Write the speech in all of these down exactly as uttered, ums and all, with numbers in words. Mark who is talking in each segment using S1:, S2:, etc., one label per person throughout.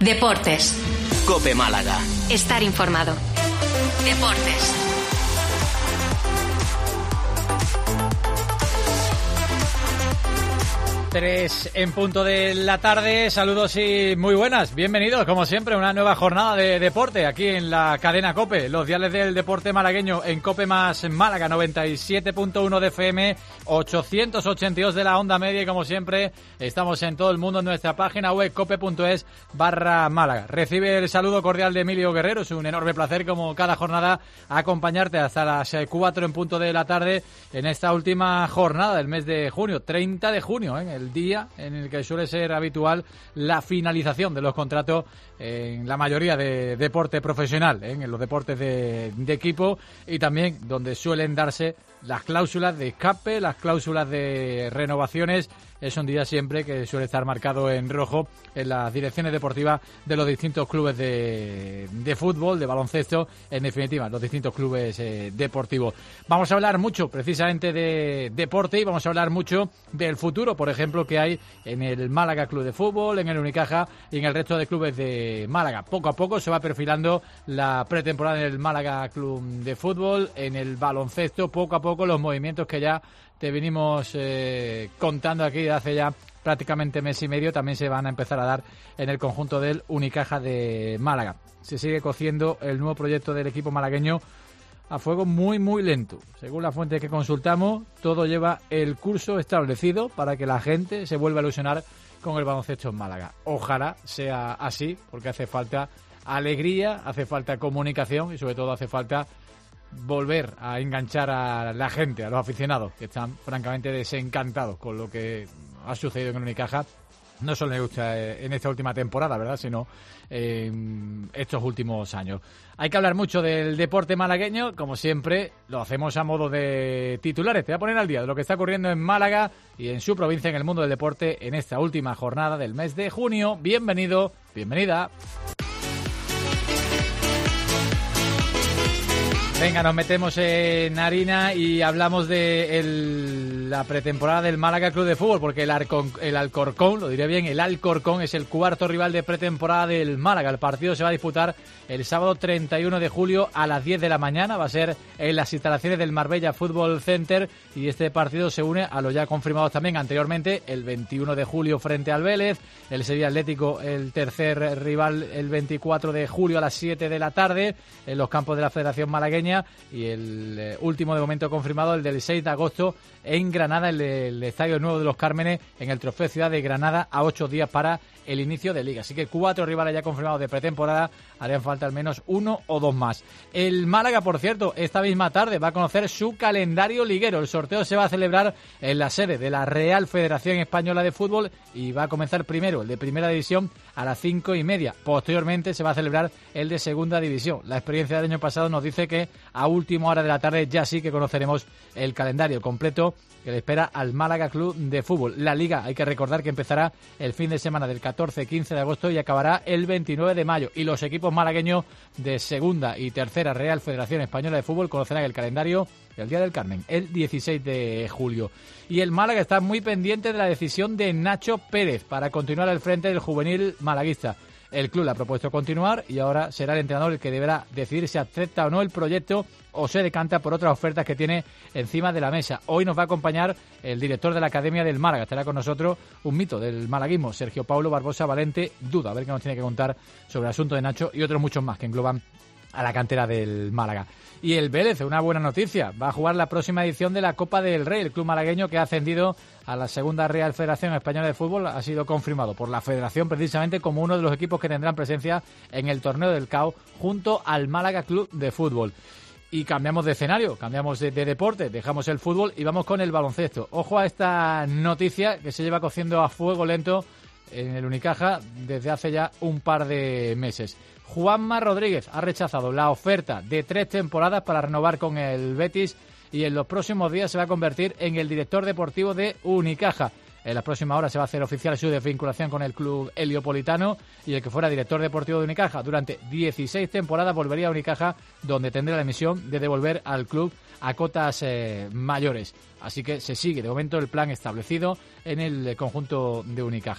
S1: Deportes.
S2: COPE Málaga.
S1: Estar informado. Deportes.
S3: Tres en punto de la tarde, saludos y muy buenas, bienvenidos como siempre a una nueva jornada de deporte aquí en la cadena COPE, los diales del deporte malagueño en COPE más Málaga, noventa y siete punto uno de F M, ochocientos ochenta y dos de la onda media y como siempre estamos en todo el mundo en nuestra página web cope.es barra Málaga. Recibe el saludo cordial de Emilio Guerrero, es un enorme placer como cada jornada acompañarte hasta las cuatro en punto de la tarde en esta última jornada del mes de junio, treinta de junio, ¿eh? El día en el que suele ser habitual la finalización de los contratos en la mayoría de deporte profesional, ¿eh? En los deportes de, de equipo y también donde suelen darse las cláusulas de escape, las cláusulas de renovaciones. Es un día siempre que suele estar marcado en rojo en las direcciones deportivas de los distintos clubes de, de fútbol, de baloncesto, en definitiva, los distintos clubes eh, deportivos. Vamos a hablar mucho precisamente de deporte y vamos a hablar mucho del futuro, por ejemplo, que hay en el Málaga Club de Fútbol, en el Unicaja y en el resto de clubes de Málaga. Poco a poco se va perfilando la pretemporada en el Málaga Club de Fútbol, en el baloncesto, poco a poco los movimientos que ya te venimos eh, contando aquí de hace ya prácticamente mes y medio también se van a empezar a dar en el conjunto del Unicaja de Málaga. Se sigue cociendo el nuevo proyecto del equipo malagueño a fuego muy muy lento. Según la fuente que consultamos, todo lleva el curso establecido para que la gente se vuelva a ilusionar con el baloncesto en Málaga. Ojalá sea así, porque hace falta alegría, hace falta comunicación y sobre todo hace falta volver a enganchar a la gente, a los aficionados, que están francamente desencantados con lo que ha sucedido en el Unicaja, no solo en esta última temporada, ¿verdad?, sino en estos últimos años. Hay que hablar mucho del deporte malagueño, como siempre, lo hacemos a modo de titulares. Te voy a poner al día de lo que está ocurriendo en Málaga y en su provincia en el mundo del deporte en esta última jornada del mes de junio. Bienvenido, bienvenida. Venga, nos metemos en harina y hablamos de el, la pretemporada del Málaga Club de Fútbol, porque el, Arcon, el Alcorcón, lo diré bien, el Alcorcón es el cuarto rival de pretemporada del Málaga. El partido se va a disputar el sábado treinta y uno de julio a las diez de la mañana. Va a ser en las instalaciones del Marbella Fútbol Center y este partido se une a los ya confirmados también anteriormente, el veintiuno de julio frente al Vélez, el Sevilla Atlético, el tercer rival, el veinticuatro de julio a las siete de la tarde en los campos de la Federación Malagueña. Y el eh, último de momento confirmado, el del seis de agosto en Granada, el, el Estadio Nuevo de los Cármenes, en el Trofeo Ciudad de Granada, a ocho días para el inicio de Liga. Así que cuatro rivales ya confirmados de pretemporada, harían falta al menos uno o dos más. El Málaga, por cierto, esta misma tarde va a conocer su calendario liguero. El sorteo se va a celebrar en la sede de la Real Federación Española de Fútbol y va a comenzar primero el de Primera División a las cinco y media. Posteriormente se va a celebrar el de Segunda División. La experiencia del año pasado nos dice que a última hora de la tarde ya sí que conoceremos el calendario completo que le espera al Málaga Club de Fútbol. La Liga, hay que recordar que empezará el fin de semana del catorce quince de agosto y acabará el veintinueve de mayo. Y los equipos malagueños de Segunda y Tercera Real Federación Española de Fútbol conocerán el calendario el Día del Carmen, el dieciséis de julio. Y el Málaga está muy pendiente de la decisión de Nacho Pérez para continuar al frente del juvenil malaguista. El club le ha propuesto continuar y ahora será el entrenador el que deberá decidir si acepta o no el proyecto o se decanta por otras ofertas que tiene encima de la mesa. Hoy nos va a acompañar el director de la Academia del Málaga. Estará con nosotros un mito del malaguismo, Sergio Paulo Barbosa Valente Duda. A ver qué nos tiene que contar sobre el asunto de Nacho y otros muchos más que engloban a la cantera del Málaga. Y el Vélez, una buena noticia, va a jugar la próxima edición de la Copa del Rey. El club malagueño que ha ascendido a la Segunda Real Federación Española de Fútbol ha sido confirmado por la Federación precisamente como uno de los equipos que tendrán presencia en el torneo del C A O junto al Málaga Club de Fútbol. Y cambiamos de escenario, cambiamos de, de deporte, dejamos el fútbol y vamos con el baloncesto. Ojo a esta noticia que se lleva cociendo a fuego lento en el Unicaja desde hace ya un par de meses. Juanma Rodríguez ha rechazado la oferta de tres temporadas para renovar con el Betis y en los próximos días se va a convertir en el director deportivo de Unicaja. En las próximas horas se va a hacer oficial su desvinculación con el club heliopolitano y el que fuera director deportivo de Unicaja durante dieciséis temporadas volvería a Unicaja, donde tendrá la misión de devolver al club a cotas eh, mayores. Así que se sigue de momento el plan establecido en el conjunto de Unicaja.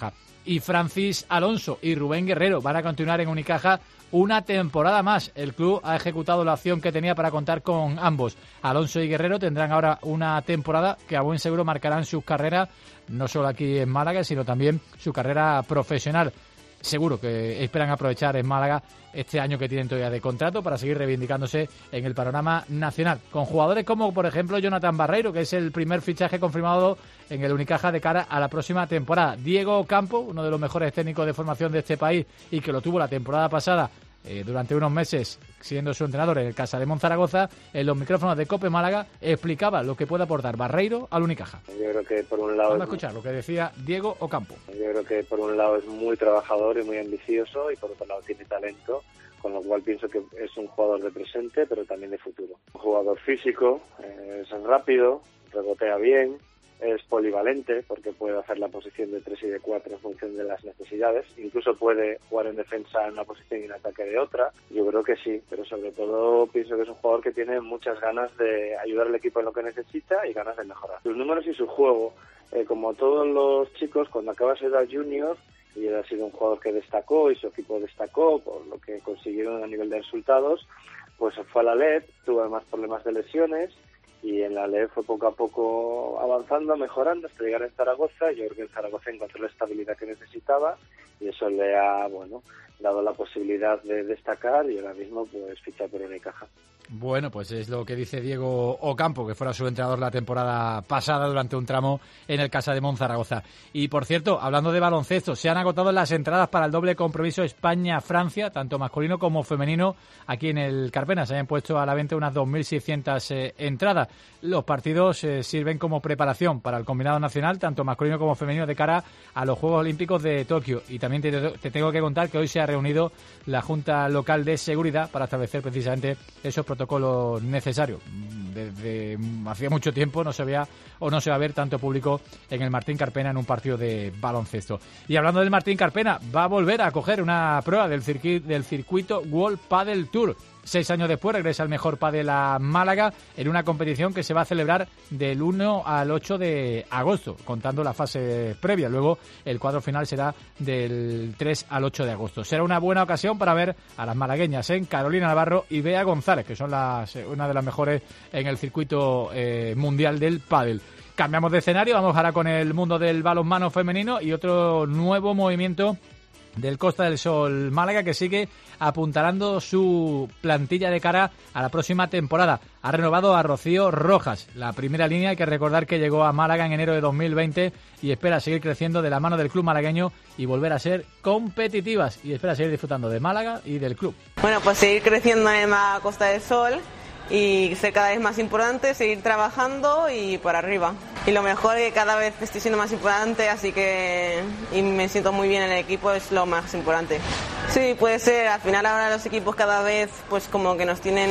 S3: y Francis Alonso y Rubén Guerrero van a continuar en Unicaja una temporada más. El club ha ejecutado la opción que tenía para contar con ambos. Alonso y Guerrero tendrán ahora una temporada que a buen seguro marcarán sus carreras, no solo aquí en Málaga, sino también su carrera profesional. Seguro que esperan aprovechar en Málaga este año que tienen todavía de contrato para seguir reivindicándose en el panorama nacional. Con jugadores como, por ejemplo, Jonathan Barreiro, que es el primer fichaje confirmado en el Unicaja de cara a la próxima temporada. Diego Ocampo, uno de los mejores técnicos de formación de este país y que lo tuvo la temporada pasada eh, durante unos meses siendo su entrenador en el Casa de Monzaragoza, en los micrófonos de COPE Málaga explicaba lo que puede aportar Barreiro al Unicaja.
S2: Yo creo que por un lado...
S3: Vamos a escuchar lo que decía Diego Ocampo.
S2: Yo creo que por un lado es muy trabajador y muy ambicioso y por otro lado tiene talento, con lo cual pienso que es un jugador de presente pero también de futuro. Un jugador físico, eh, es rápido, rebotea bien, es polivalente porque puede hacer la posición de tres y de cuatro en función de las necesidades, incluso puede jugar en defensa en una posición y en ataque de otra. Yo creo que sí, pero sobre todo pienso que es un jugador que tiene muchas ganas de ayudar al equipo en lo que necesita y ganas de mejorar. Sus números y su juego, eh, como todos los chicos, cuando acaba su edad junior, y él ha sido un jugador que destacó y su equipo destacó por lo que consiguieron a nivel de resultados, pues fue a la L E D, tuvo además problemas de lesiones, y en la L E D fue poco a poco avanzando, mejorando hasta llegar a Zaragoza. Yo creo que en Zaragoza encontró la estabilidad que necesitaba y eso le ha, bueno, dado la posibilidad de destacar y ahora mismo pues ficha por Unicaja.
S3: Bueno, pues es lo que dice Diego Ocampo, que fuera su entrenador la temporada pasada durante un tramo en el Casa de Monzaragoza. Y, por cierto, hablando de baloncesto, se han agotado las entradas para el doble compromiso España-Francia, tanto masculino como femenino, aquí en el Carpena. Se han puesto a la venta unas dos mil seiscientas eh, entradas. Los partidos eh, sirven como preparación para el combinado nacional, tanto masculino como femenino, de cara a los Juegos Olímpicos de Tokio. Y también te, te tengo que contar que hoy se ha reunido la Junta Local de Seguridad para establecer precisamente esos protocolo necesario. Desde hacía mucho tiempo no se veía o no se va a ver tanto público en el Martín Carpena en un partido de baloncesto. Y hablando del Martín Carpena, va a volver a coger una prueba del, circuit, del circuito World Padel Tour. Seis años después regresa el mejor pádel a Málaga en una competición que se va a celebrar del uno al ocho de agosto, contando la fase previa. Luego el cuadro final será del tres al ocho de agosto. Será una buena ocasión para ver a las malagueñas en Carolina Navarro y Bea González, que son las una de las mejores en el circuito eh, mundial del pádel. Cambiamos de escenario, vamos ahora con el mundo del balonmano femenino y otro nuevo movimiento del Costa del Sol Málaga, que sigue apuntalando su plantilla de cara a la próxima temporada. Ha renovado a Rocío Rojas, la primera línea. Hay que recordar que llegó a Málaga en enero de dos mil veinte y espera seguir creciendo de la mano del club malagueño y volver a ser competitivas, y espera seguir disfrutando de Málaga y del club.
S4: Bueno, pues seguir creciendo en la Costa del Sol y ser cada vez más importante, seguir trabajando y por arriba. Y lo mejor es que cada vez estoy siendo más importante, así que y me siento muy bien en el equipo, es lo más importante. Sí, puede ser, al final ahora los equipos cada vez pues como que nos tienen...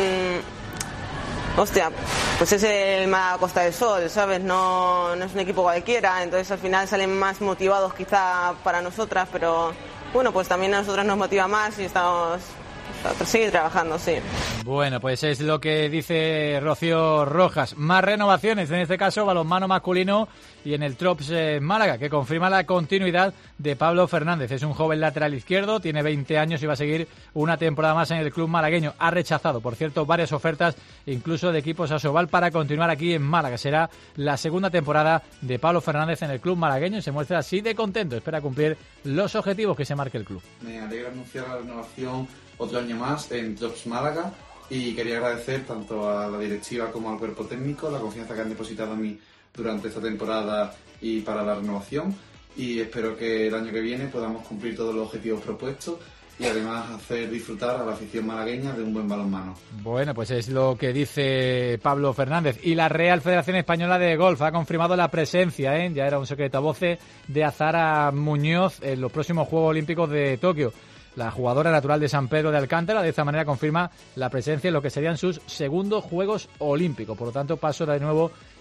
S4: Hostia, pues es el Málaga Costa del Sol, ¿sabes? No, no es un equipo cualquiera, entonces al final salen más motivados quizá para nosotras, pero bueno, pues también a nosotras nos motiva más y estamos... Seguir trabajando, sí.
S3: Bueno, pues es lo que dice Rocío Rojas. Más renovaciones, en este caso balonmano masculino y en el Trops eh, Málaga, que confirma la continuidad de Pablo Fernández. Es un joven lateral izquierdo, tiene veinte años y va a seguir una temporada más en el club malagueño. Ha rechazado, por cierto, varias ofertas, incluso de equipos Asobal, para continuar aquí en Málaga. Será la segunda temporada de Pablo Fernández en el club malagueño y se muestra así de contento. Espera cumplir los objetivos que se marque el club.
S5: Me alegra anunciar la renovación otro año más en Trops Málaga y quería agradecer tanto a la directiva como al cuerpo técnico la confianza que han depositado en mí durante esta temporada y para la renovación, y espero que el año que viene podamos cumplir todos los objetivos propuestos y además hacer disfrutar a la afición malagueña de un buen balonmano.
S3: Bueno, pues es lo que dice Pablo Fernández. Y la Real Federación Española de Golf ha confirmado la presencia, ¿eh? ya era un secreto a voces, de Azara Muñoz en los próximos Juegos Olímpicos de Tokio. La jugadora natural de San Pedro de Alcántara de esta manera confirma la presencia en lo que serían sus segundos Juegos Olímpicos. Por lo tanto, paso de nuevo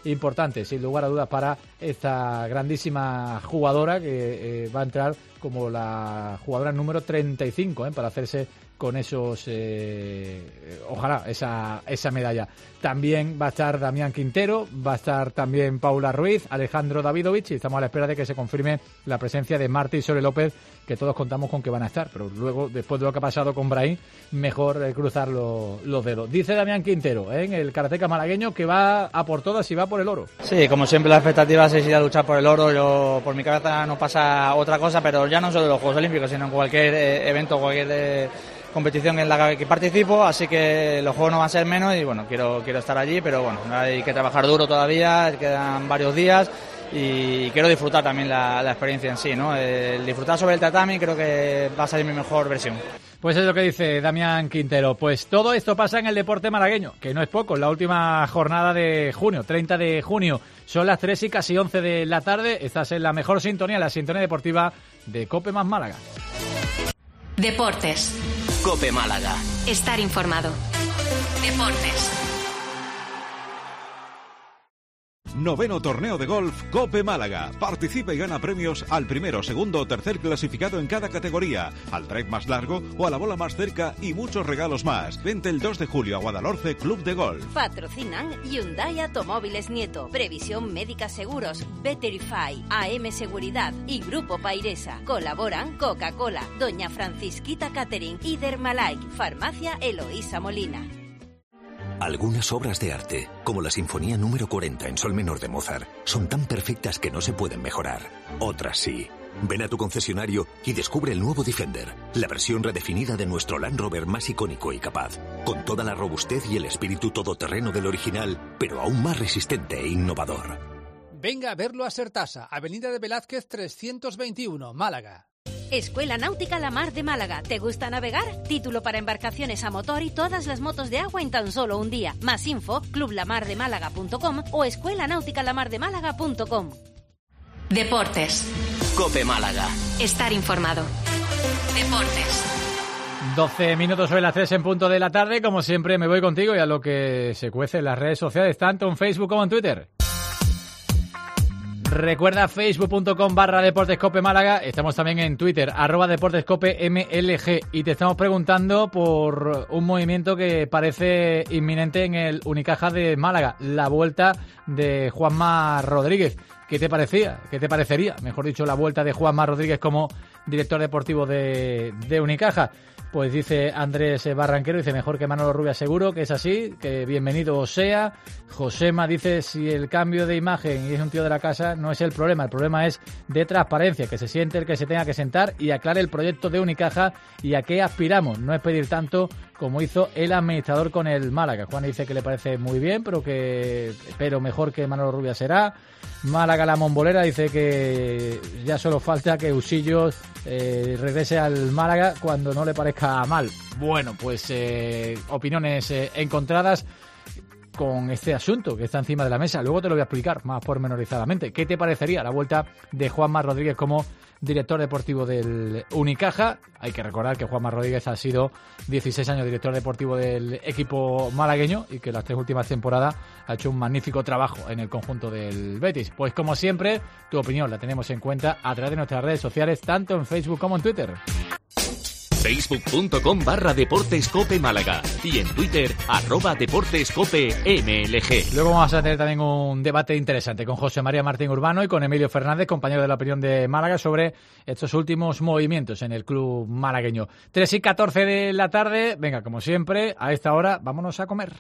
S3: importante, sin lugar a dudas, para esta grandísima jugadora que eh, va a entrar como la jugadora número treinta y cinco, ¿eh? para hacerse con esos, eh, ojalá, esa, esa medalla. También va a estar Damián Quintero, va a estar también Paula Ruiz, Alejandro Davidovich, y estamos a la espera de que se confirme la presencia de Marta y Sole López, que todos contamos con que van a estar, pero luego, después de lo que ha pasado con Brahim, mejor eh, cruzar lo, los dedos. Dice Damián Quintero, ¿eh? en el karateca malagueño, que va a por todas y va por el oro.
S6: Sí, como siempre la expectativa es ir a luchar por el oro. Yo, por mi cabeza no pasa otra cosa, pero ya no solo en los Juegos Olímpicos, sino en cualquier eh, evento, cualquier eh, competición en la que participo, así que los Juegos no van a ser menos y bueno, quiero, quiero estar allí, pero bueno, hay que trabajar duro todavía, quedan varios días y quiero disfrutar también la, la experiencia en sí, ¿no? El disfrutar sobre el tatami creo que va a salir mi mejor versión.
S3: Pues es lo que dice Damián Quintero. Pues todo esto pasa en el deporte malagueño, que no es poco, la última jornada de junio, treinta de junio. Son las tres y casi once de la tarde. Estás en la mejor sintonía, la sintonía deportiva de COPE más Málaga.
S1: Deportes.
S7: COPE Málaga.
S1: Estar informado. Deportes.
S8: Noveno torneo de golf COPE Málaga. Participa y gana premios al primero, segundo o tercer clasificado en cada categoría, al drive más largo o a la bola más cerca y muchos regalos más. Vente el dos de julio a Guadalhorce Club de Golf.
S9: Patrocinan Hyundai Automóviles Nieto, Previsión Médica Seguros, Betterify, A M Seguridad y Grupo Pairesa. Colaboran Coca-Cola, Doña Francisquita Catering y Dermalike, Farmacia Eloísa Molina.
S10: Algunas obras de arte, como la Sinfonía número cuarenta en sol menor de Mozart, son tan perfectas que no se pueden mejorar. Otras sí. Ven a tu concesionario y descubre el nuevo Defender, la versión redefinida de nuestro Land Rover más icónico y capaz, con toda la robustez y el espíritu todoterreno del original, pero aún más resistente e innovador.
S11: Venga a verlo a Sertasa, Avenida de Velázquez trescientos veintiuno, Málaga.
S9: Escuela Náutica La Mar de Málaga. ¿Te gusta navegar? Título para embarcaciones a motor y todas las motos de agua en tan solo un día. Más info, club la mar de málaga punto com o escuela náutica la mar de málaga punto com.
S1: Deportes.
S7: COPE Málaga.
S1: Estar informado. Deportes.
S3: doce minutos sobre las tres en punto de la tarde. Como siempre me voy contigo y a lo que se cuece en las redes sociales, tanto en Facebook como en Twitter. Recuerda facebook.com barra deportescope Málaga. Estamos también en Twitter, arroba deportescope mlg. Y te estamos preguntando por un movimiento que parece inminente en el Unicaja de Málaga. La vuelta de Juanma Rodríguez. ¿Qué te parecía? ¿Qué te parecería? Mejor dicho, la vuelta de Juanma Rodríguez como director deportivo de, de Unicaja. Pues dice Andrés Barranquero, dice mejor que Manolo Rubia, seguro que es así, que bienvenido sea. Josema dice si el cambio de imagen y es un tío de la casa no es el problema, el problema es de transparencia, que se siente el que se tenga que sentar y aclare el proyecto de Unicaja y a qué aspiramos, no es pedir tanto como hizo el administrador con el Málaga. Juan dice que le parece muy bien, pero que pero mejor que Manolo Rubia será. Málaga la Mombolera dice que ya solo falta que Usillos eh, regrese al Málaga cuando no le parezca mal. Bueno, pues eh, opiniones eh, encontradas con este asunto que está encima de la mesa. Luego te lo voy a explicar más pormenorizadamente. ¿Qué te parecería la vuelta de Juanma Rodríguez como director deportivo del Unicaja? Hay que recordar que Juanma Rodríguez ha sido dieciséis años director deportivo del equipo malagueño y que las tres últimas temporadas ha hecho un magnífico trabajo en el conjunto del Betis. Pues como siempre, tu opinión la tenemos en cuenta a través de nuestras redes sociales, tanto en Facebook como en Twitter.
S12: Facebook.com barra Deportescope Málaga y en Twitter, arroba Deportescope M L G.
S3: Luego vamos a tener también un debate interesante con José María Martín Urbano y con Emilio Fernández, compañero de la opinión de Málaga, sobre estos últimos movimientos en el club malagueño. tres y catorce de la tarde, venga, como siempre, a esta hora vámonos a comer.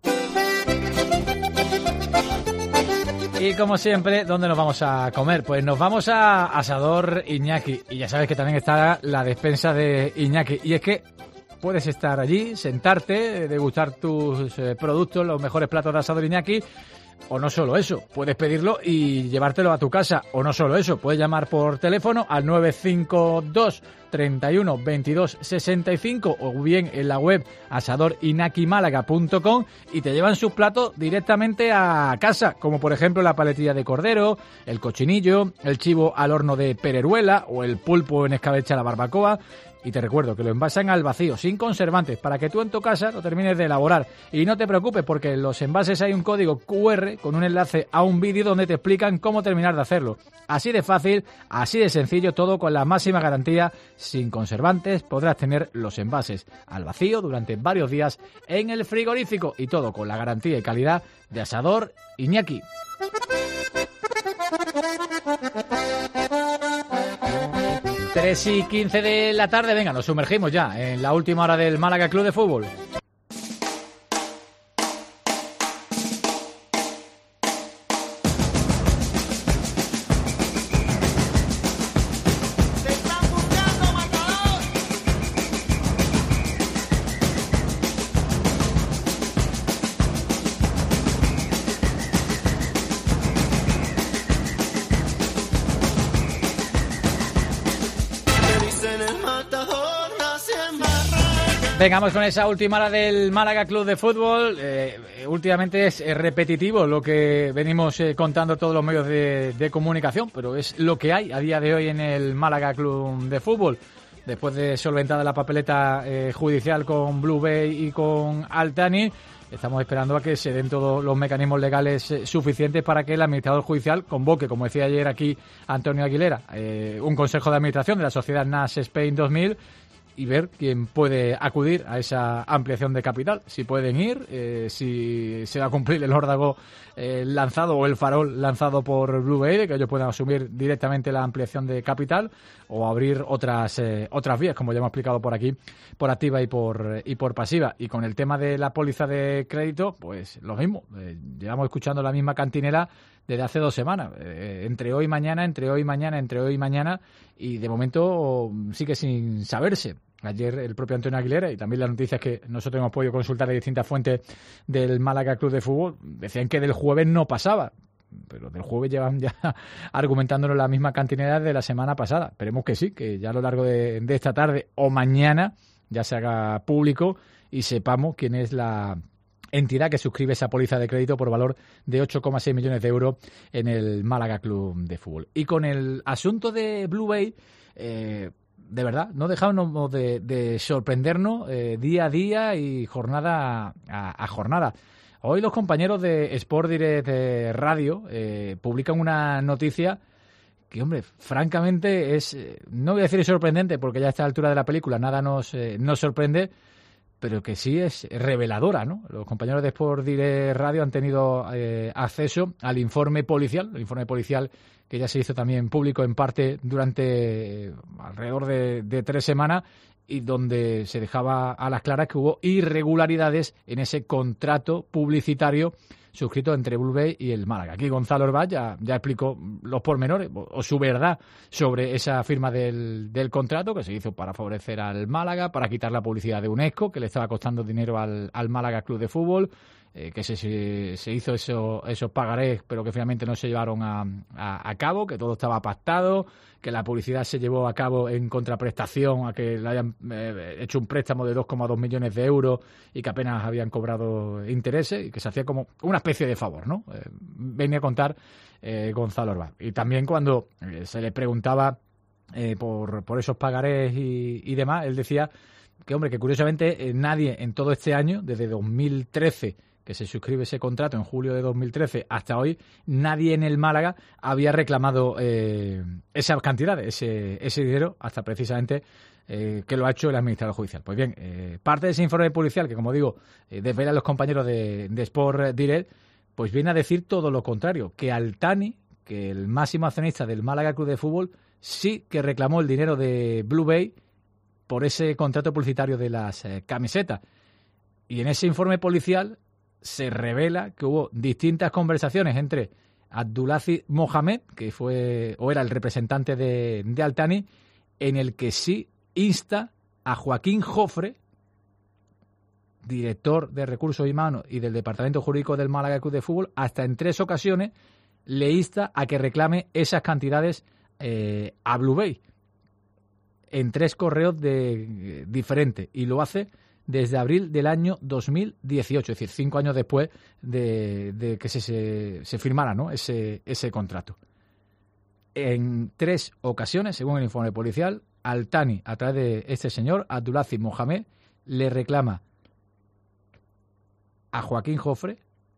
S3: Y como siempre, ¿dónde nos vamos a comer? Pues nos vamos a Asador Iñaki. Y ya sabes que también está la despensa de Iñaki. Y es que puedes estar allí, sentarte, degustar tus eh, productos, los mejores platos de Asador Iñaki. O no solo eso, puedes pedirlo y llevártelo a tu casa. O no solo eso, puedes llamar por teléfono al nueve cinco dos, treinta y uno, veintidós, sesenta y cinco o bien en la web asador inaki málaga punto com y te llevan sus platos directamente a casa, como por ejemplo la paletilla de cordero, el cochinillo, el chivo al horno de Pereruela o el pulpo en escabeche a la barbacoa. Y te recuerdo que lo envasan al vacío, sin conservantes, para que tú en tu casa lo termines de elaborar. Y no te preocupes, porque en los envases hay un código cu erre con un enlace a un vídeo donde te explican cómo terminar de hacerlo. Así de fácil, así de sencillo, todo con la máxima garantía, sin conservantes. Podrás tener los envases al vacío durante varios días en el frigorífico y todo con la garantía y calidad de Asador Iñaki. tres y quince de la tarde, venga, nos sumergimos ya en la última hora del Málaga Club de Fútbol. Venga, vamos con esa última hora del Málaga Club de Fútbol. Eh, últimamente es repetitivo lo que venimos eh, contando todos los medios de, de comunicación, pero es lo que hay a día de hoy en el Málaga Club de Fútbol. Después de solventada la papeleta eh, judicial con Blue Bay y con Altani, estamos esperando a que se den todos los mecanismos legales eh, suficientes para que el administrador judicial convoque, como decía ayer aquí Antonio Aguilera, eh, un consejo de administración de la sociedad N A S Spain dos mil y ver quién puede acudir a esa ampliación de capital, si pueden ir, eh, si se va a cumplir el órdago eh, lanzado o el farol lanzado por Blue Bay, de que ellos puedan asumir directamente la ampliación de capital o abrir otras eh, otras vías, como ya hemos explicado por aquí, por activa y por y por pasiva. Y con el tema de la póliza de crédito, pues lo mismo, eh, llevamos escuchando la misma cantinela desde hace dos semanas, eh, entre hoy y mañana, entre hoy y mañana, entre hoy y mañana, y de momento sigue sin saberse. Ayer el propio Antonio Aguilera y también las noticias que nosotros hemos podido consultar de distintas fuentes del Málaga Club de Fútbol decían que del jueves no pasaba, pero del jueves llevan ya argumentándonos la misma cantinela de la semana pasada. Esperemos que sí, que ya a lo largo de, de esta tarde o mañana ya se haga público y sepamos quién es la entidad que suscribe esa póliza de crédito por valor de ocho coma seis millones de euros en el Málaga Club de Fútbol. Y con el asunto de Blue Bay, eh, de verdad, no dejamos de, de sorprendernos eh, día a día y jornada a, a jornada. Hoy los compañeros de Sport Direct eh, Radio eh, publican una noticia que, hombre, francamente es, eh, no voy a decir sorprendente porque ya a esta altura de la película nada nos, eh, nos sorprende, pero que sí es reveladora, ¿no? Los compañeros de Sport Direct Radio han tenido eh, acceso al informe policial, el informe policial que ya se hizo también público en parte durante eh, alrededor de, de tres semanas y donde se dejaba a las claras que hubo irregularidades en ese contrato publicitario suscrito entre Blue Bay y el Málaga. Aquí Gonzalo Orbaz ya, ya explicó los pormenores o, o su verdad sobre esa firma del, del contrato que se hizo para favorecer al Málaga, para quitar la publicidad de UNESCO, que le estaba costando dinero al, al Málaga Club de Fútbol, eh, que se, se, se hizo eso, esos pagarés, pero que finalmente no se llevaron a, a, a cabo, que todo estaba pactado, que la publicidad se llevó a cabo en contraprestación a que le hayan eh, hecho un préstamo de dos coma dos millones de euros y que apenas habían cobrado intereses y que se hacía como una especie de favor, ¿no? Eh, venía a contar eh, Gonzalo Orbaz. Y también cuando eh, se le preguntaba eh, por, por esos pagarés y, y demás, él decía que, hombre, que curiosamente eh, nadie en todo este año, desde dos mil trece, que se suscribe ese contrato en julio de dos mil trece hasta hoy, nadie en el Málaga había reclamado eh, esas cantidades, ese, ese dinero, hasta precisamente eh, que lo ha hecho el administrador judicial. Pues bien, eh, parte de ese informe policial, que como digo, eh, desvelan los compañeros de, de Sport Direct, pues viene a decir todo lo contrario, que Altani, que el máximo accionista del Málaga Club de Fútbol, sí que reclamó el dinero de Blue Bay por ese contrato publicitario de las eh, camisetas. Y en ese informe policial se revela que hubo distintas conversaciones entre Abdulaziz Mohamed, que fue o era el representante de, de Altani, en el que sí insta a Joaquín Jofre, director de Recursos Humanos y del Departamento Jurídico del Málaga Club de Fútbol, hasta en tres ocasiones le insta a que reclame esas cantidades eh, a Blue Bay, en tres correos de, eh, diferentes, y lo hace desde abril del año dos mil dieciocho, es decir, cinco años después de, de que se, se, se firmara, ¿no?, ese, ese contrato. En tres ocasiones, según el informe policial, Al-Thani, a través de este señor, Abdulaziz Mohamed, le reclama a Joaquín Jofre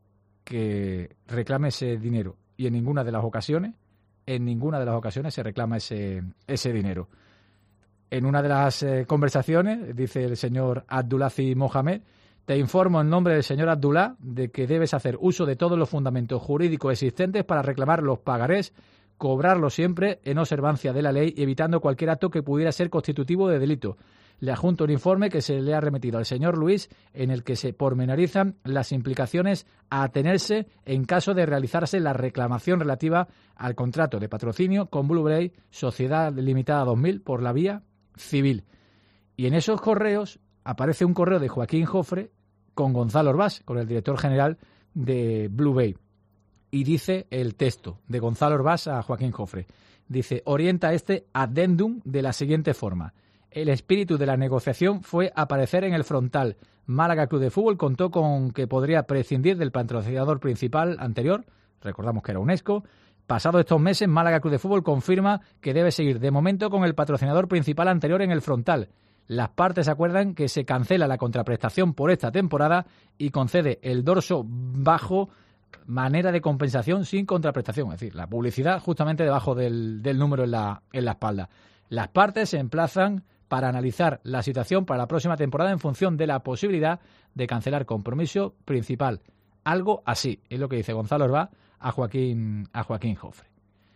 S3: que reclame ese dinero. Y en ninguna de las ocasiones, en ninguna de las ocasiones se reclama ese, ese dinero. En una de las eh, conversaciones, dice el señor Abdulaziz Mohamed, te informo en nombre del señor Abdullah de que debes hacer uso de todos los fundamentos jurídicos existentes para reclamar los pagarés, cobrarlos siempre en observancia de la ley, evitando cualquier acto que pudiera ser constitutivo de delito. Le adjunto un informe que se le ha remitido al señor Luis en el que se pormenorizan las implicaciones a atenerse en caso de realizarse la reclamación relativa al contrato de patrocinio con Bluebay Sociedad Limitada dos mil por la vía civil. Y en esos correos aparece un correo de Joaquín Jofre con Gonzalo Orbás, con el director general de Bluebay. Y dice el texto de Gonzalo Orbás a Joaquín Jofre. Dice, orienta este addendum de la siguiente forma. El espíritu de la negociación fue aparecer en el frontal. Málaga Club de Fútbol contó con que podría prescindir del patrocinador principal anterior, recordamos que era UNESCO. Pasados estos meses, Málaga Club de Fútbol confirma que debe seguir de momento con el patrocinador principal anterior en el frontal. Las partes acuerdan que se cancela la contraprestación por esta temporada y concede el dorso bajo manera de compensación sin contraprestación, es decir, la publicidad justamente debajo del, del número en la, en la espalda. Las partes se emplazan para analizar la situación para la próxima temporada en función de la posibilidad de cancelar compromiso principal. Algo así, es lo que dice Gonzalo Orbá a Joaquín, a Joaquín Jofre.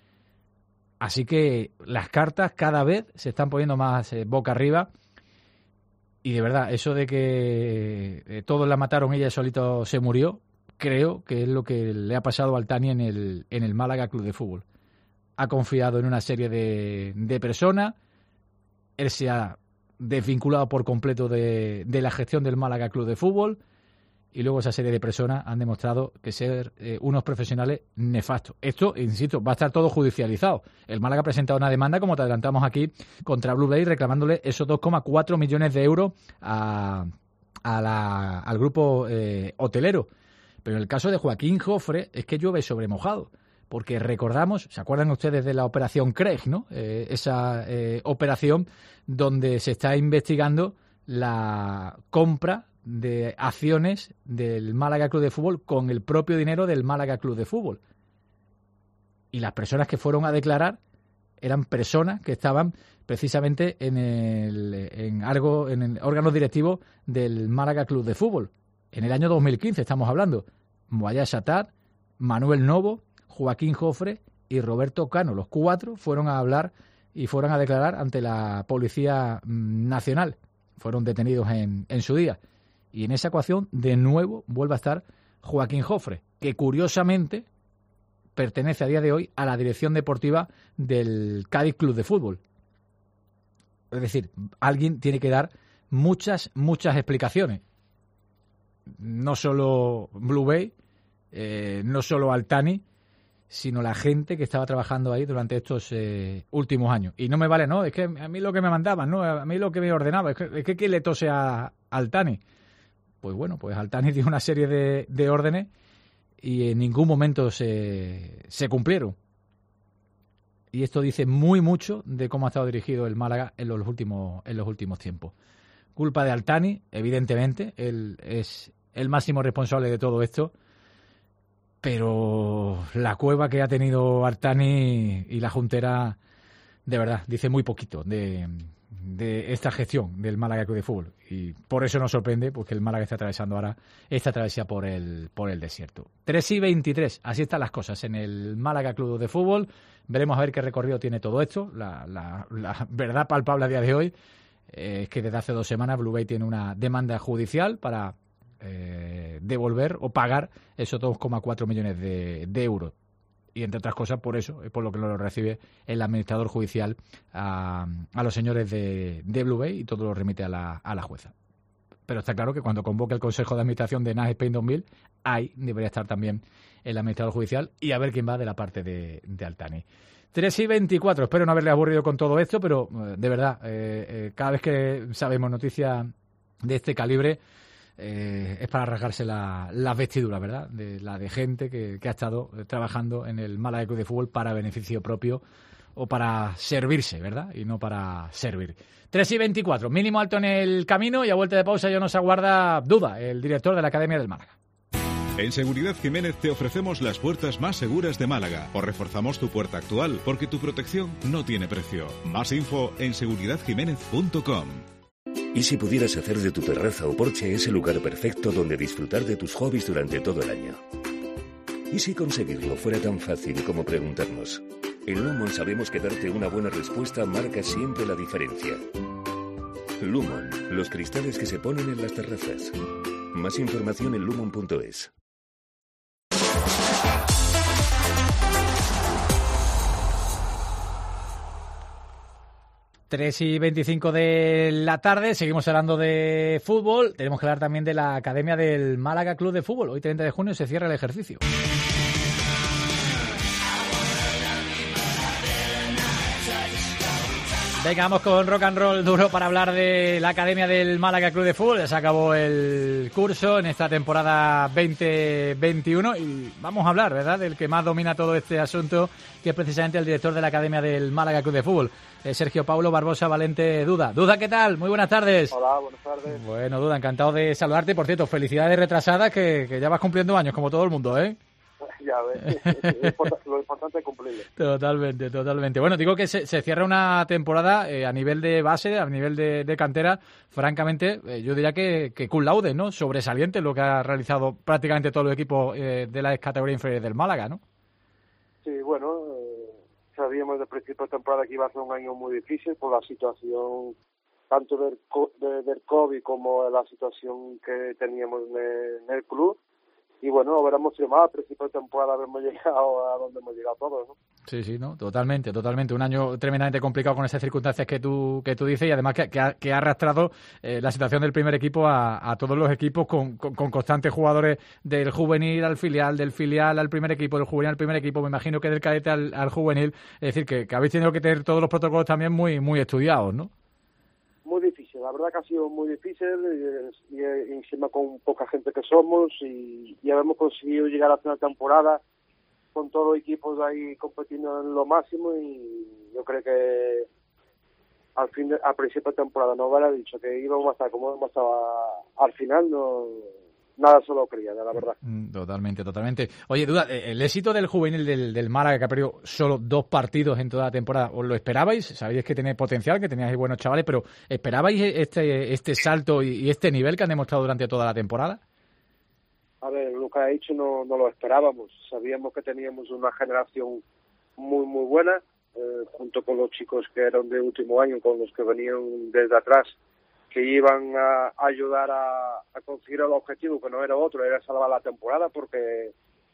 S3: Así que las cartas cada vez se están poniendo más eh, boca arriba y de verdad, eso de que eh, todos la mataron, ella solito se murió, creo que es lo que le ha pasado al Al-Thani en el, en el Málaga Club de Fútbol. Ha confiado en una serie de, de personas, él se ha desvinculado por completo de, de la gestión del Málaga Club de Fútbol y luego esa serie de personas han demostrado que ser eh, unos profesionales nefastos. Esto, insisto, va a estar todo judicializado. El Málaga ha presentado una demanda, como te adelantamos aquí, contra Bluebay reclamándole esos dos coma cuatro millones de euros a, a la, al grupo eh, hotelero. Pero en el caso de Joaquín Jofre es que llueve sobre mojado. Porque recordamos, ¿se acuerdan ustedes de la operación Craig, ¿no? Eh, esa eh, operación donde se está investigando la compra de acciones del Málaga Club de Fútbol con el propio dinero del Málaga Club de Fútbol. Y las personas que fueron a declarar eran personas que estaban precisamente en el en algo en el órgano directivo del Málaga Club de Fútbol. En el año dos mil quince estamos hablando. Moayá Satar, Manuel Novo, Joaquín Jofre y Roberto Cano. Los cuatro fueron a hablar y fueron a declarar ante la Policía Nacional. Fueron detenidos en, en su día. Y en esa ecuación, de nuevo, vuelve a estar Joaquín Jofre, que curiosamente pertenece a día de hoy a la dirección deportiva del Cádiz Club de Fútbol. Es decir, alguien tiene que dar muchas, muchas explicaciones. No solo Bluebay, eh, no solo Al-Thani, sino la gente que estaba trabajando ahí durante estos eh, últimos años. Y no me vale, no, es que a mí lo que me mandaban, no, a mí lo que me ordenaba, es que, es que ¿quién le tose a Al-Thani? Pues bueno, pues Al-Thani dio una serie de, de órdenes y en ningún momento se, se cumplieron. Y esto dice muy mucho de cómo ha estado dirigido el Málaga en los últimos, en los últimos tiempos. Culpa de Al-Thani, evidentemente, él es el máximo responsable de todo esto. Pero la cueva que ha tenido Al-Thani y la Juntera, de verdad, dice muy poquito de, de esta gestión del Málaga Club de Fútbol. Y por eso nos sorprende, porque el Málaga está atravesando ahora esta travesía por el, por el desierto. tres y veintitrés, así están las cosas en el Málaga Club de Fútbol. Veremos a ver qué recorrido tiene todo esto. La, la, la verdad palpable a día de hoy eh, es que desde hace dos semanas Bluebay tiene una demanda judicial para Eh, devolver o pagar esos dos coma cuatro millones de, de euros. Y entre otras cosas, por eso, es por lo que lo recibe el administrador judicial a, a los señores de, de Bluebay y todo lo remite a la, a la jueza. Pero está claro que cuando convoque el Consejo de Administración de Nash Spain dos mil, ahí debería estar también el administrador judicial y a ver quién va de la parte de, de Al-Thani. tres y veinticuatro, espero no haberle aburrido con todo esto, pero de verdad, eh, eh, cada vez que sabemos noticias de este calibre, Eh, es para rasgarse la, las vestiduras, ¿verdad? De la de gente que, que ha estado trabajando en el Málaga Club de Fútbol para beneficio propio o para servirse, ¿verdad? Y no para servir. tres y veinticuatro, mínimo alto en el camino y a vuelta de pausa ya nos aguarda Duda, el director de la Academia del Málaga.
S8: En Seguridad Jiménez te ofrecemos las puertas más seguras de Málaga. O reforzamos tu puerta actual, porque tu protección no tiene precio. Más info en seguridad jiménez punto com.
S13: ¿Y si pudieras hacer de tu terraza o porche ese lugar perfecto donde disfrutar de tus hobbies durante todo el año? ¿Y si conseguirlo fuera tan fácil como preguntarnos? En Lumon sabemos que darte una buena respuesta marca siempre la diferencia. Lumon, los cristales que se ponen en las terrazas. Más información en lumon punto es.
S3: tres y veinticinco de la tarde, seguimos hablando de fútbol, tenemos que hablar también de la Academia del Málaga Club de Fútbol. Hoy treinta de junio se cierra el ejercicio. Venga, vamos con rock and roll duro para hablar de la Academia del Málaga Club de Fútbol. Ya se acabó el curso en esta temporada veinte veintiuno y vamos a hablar, ¿verdad?, del que más domina todo este asunto, que es precisamente el director de la Academia del Málaga Club de Fútbol, eh, Sergio Paulo Barbosa Valente Duda. Duda, ¿qué tal? Muy buenas tardes.
S14: Hola, buenas tardes.
S3: Bueno, Duda, encantado de saludarte. Por cierto, felicidades retrasadas, que, que ya vas cumpliendo años, como todo el mundo, ¿eh?
S14: Ya ves, lo importante es cumplirlo.
S3: Totalmente, totalmente. Bueno, digo que se, se cierra una temporada eh, a nivel de base, a nivel de, de cantera, francamente, eh, yo diría que, que cum laude, ¿no? Sobresaliente lo que ha realizado prácticamente todo el equipo eh, de la categoría inferior del Málaga, ¿no?
S14: Sí, bueno, eh, sabíamos desde el principio de temporada que iba a ser un año muy difícil por la situación tanto del, de, del COVID como la situación que teníamos en el, en el club. Y bueno, hubiéramos firmado al principio de temporada, habremos llegado a donde hemos llegado todos, ¿no?
S3: Sí, sí, no, totalmente, totalmente. Un año tremendamente complicado con esas circunstancias que tú que tú dices y además que, que, ha, que ha arrastrado eh, la situación del primer equipo a, a todos los equipos con, con, con constantes jugadores del juvenil al filial, del filial al primer equipo, del juvenil al primer equipo, me imagino que del cadete al, al juvenil. Es decir, que, que habéis tenido que tener todos los protocolos también muy, muy estudiados, ¿no?
S14: Muy difícil, la verdad que ha sido muy difícil y, y, y encima con poca gente que somos y, y hemos conseguido llegar a la final de temporada con todos los equipos ahí compitiendo en lo máximo y yo creo que al fin de, al principio de temporada no hubiera dicho que íbamos a estar como hemos estado al final, no nada solo creía, la verdad.
S3: Totalmente, totalmente. Oye, Duda, el éxito del juvenil del, del Málaga, que ha perdido solo dos partidos en toda la temporada, ¿os lo esperabais? Sabíais que tenía potencial, que teníais buenos chavales, pero ¿esperabais este este salto y, y este nivel que han demostrado durante toda la temporada?
S14: A ver, lo que ha dicho no, no lo esperábamos. Sabíamos que teníamos una generación muy, muy buena, eh, junto con los chicos que eran de último año, con los que venían desde atrás, que iban a ayudar a, a conseguir el objetivo, que no era otro, era salvar la temporada, porque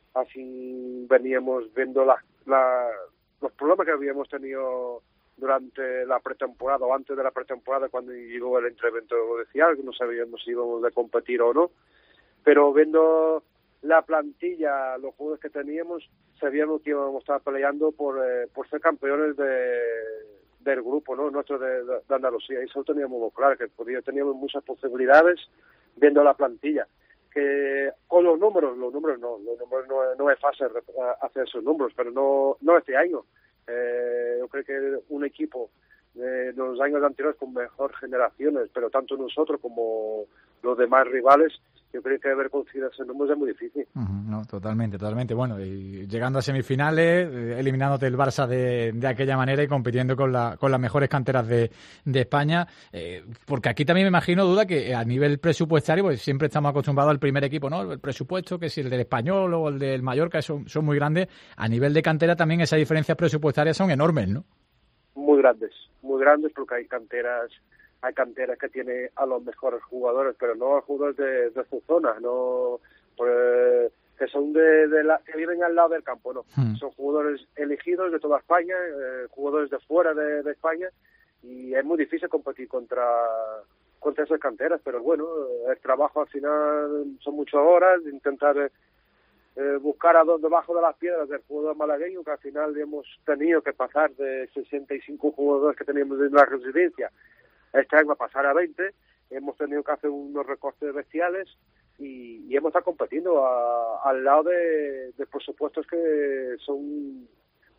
S14: así veníamos viendo la, la, los problemas que habíamos tenido durante la pretemporada o antes de la pretemporada, cuando llegó el entrevento oficial, que no sabíamos si íbamos a competir o no, pero viendo la plantilla, los jugadores que teníamos, sabíamos que íbamos a estar peleando por, eh, por ser campeones de del grupo, ¿no? Nuestro de, de Andalucía, y eso lo teníamos muy claro, que podía, teníamos muchas posibilidades viendo la plantilla, que con los números, los números no, los números no, no es fácil hacer esos números, pero no no este año. Eh, yo creo que un equipo de los años anteriores con mejor generaciones, pero tanto nosotros como los demás rivales, yo creo que haber conseguido ese número es muy difícil.
S3: Uh-huh, no, totalmente, totalmente. Bueno, y llegando a semifinales, eh, eliminándote el Barça de, de aquella manera y compitiendo con, la, con las mejores canteras de, de España, eh, porque aquí también me imagino, Duda, que a nivel presupuestario, pues siempre estamos acostumbrados al primer equipo, ¿no? El presupuesto, que si el del Español o el del Mallorca, son, son muy grandes. A nivel de cantera también esas diferencias presupuestarias son enormes, ¿no?
S14: Muy grandes, muy grandes, porque hay canteras... Hay canteras que tienen a los mejores jugadores, pero no a jugadores de, de su zona, no pues, que son de, de la, que viven al lado del campo, no. Hmm. Son jugadores elegidos de toda España, eh, jugadores de fuera de, de España, y es muy difícil competir contra contra esas canteras, pero bueno, el trabajo al final son muchas horas, intentar eh, buscar a dos debajo de las piedras del jugador malagueño, que al final hemos tenido que pasar de sesenta y cinco jugadores que teníamos en la residencia este año a pasar a veinte, hemos tenido que hacer unos recortes bestiales y, y hemos estado competiendo a, al lado de, de presupuestos que son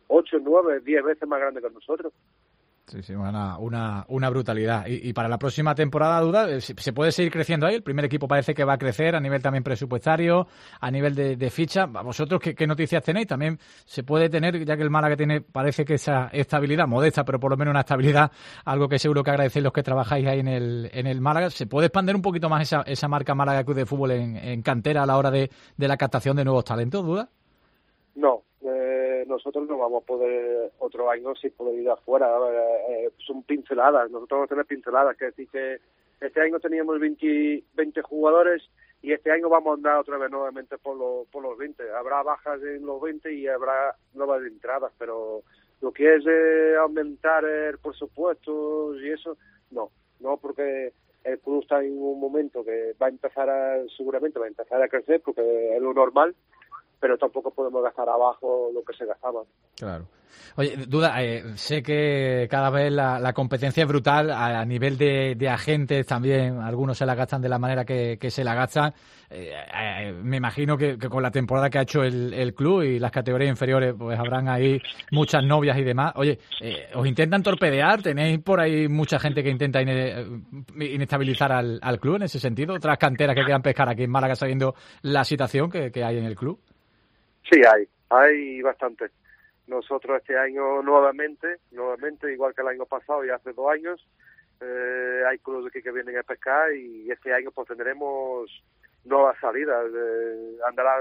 S14: ocho, nueve, diez veces más grande que nosotros.
S3: Sí, sí, una, una, una brutalidad. Y, y para la próxima temporada, Duda, ¿se puede seguir creciendo ahí? El primer equipo parece que va a crecer a nivel también presupuestario, a nivel de, de ficha. ¿Vosotros qué, qué noticias tenéis? También se puede tener, ya que el Málaga tiene, parece que esa estabilidad modesta, pero por lo menos una estabilidad, algo que seguro que agradecéis los que trabajáis ahí en el, en el Málaga. ¿Se puede expandir un poquito más esa, esa marca Málaga Club de Fútbol en, en cantera a la hora de, de la captación de nuevos talentos, Duda?
S14: No. Eh, nosotros no vamos a poder otro año sin poder ir afuera, eh, son pinceladas, nosotros vamos a tener pinceladas, que decir que este año teníamos veinte, veinte jugadores y este año vamos a andar otra vez nuevamente por los, por los veinte, habrá bajas en los veinte y habrá nuevas entradas, pero lo que es eh, aumentar el presupuesto y eso, no, no porque el club está en un momento que va a empezar a, seguramente va a empezar a crecer porque es lo normal, pero tampoco podemos gastar abajo lo que se gastaba. Claro.
S3: Oye, Duda, eh, sé que cada vez la, la competencia es brutal a, a nivel de, de agentes también, algunos se la gastan de la manera que, que se la gastan. Eh, eh, me imagino que, que con la temporada que ha hecho el, el club y las categorías inferiores, pues habrán ahí muchas novias y demás. Oye, eh, ¿os intentan torpedear? ¿Tenéis por ahí mucha gente que intenta ine, inestabilizar al, al club en ese sentido? ¿Otras canteras que quieran pescar aquí en Málaga sabiendo la situación que, que hay en el club?
S14: Sí, hay, hay bastante. Nosotros este año nuevamente, nuevamente, igual que el año pasado y hace dos años, eh, hay clubes aquí que vienen a pescar y este año pues tendremos nuevas salidas. Eh, andará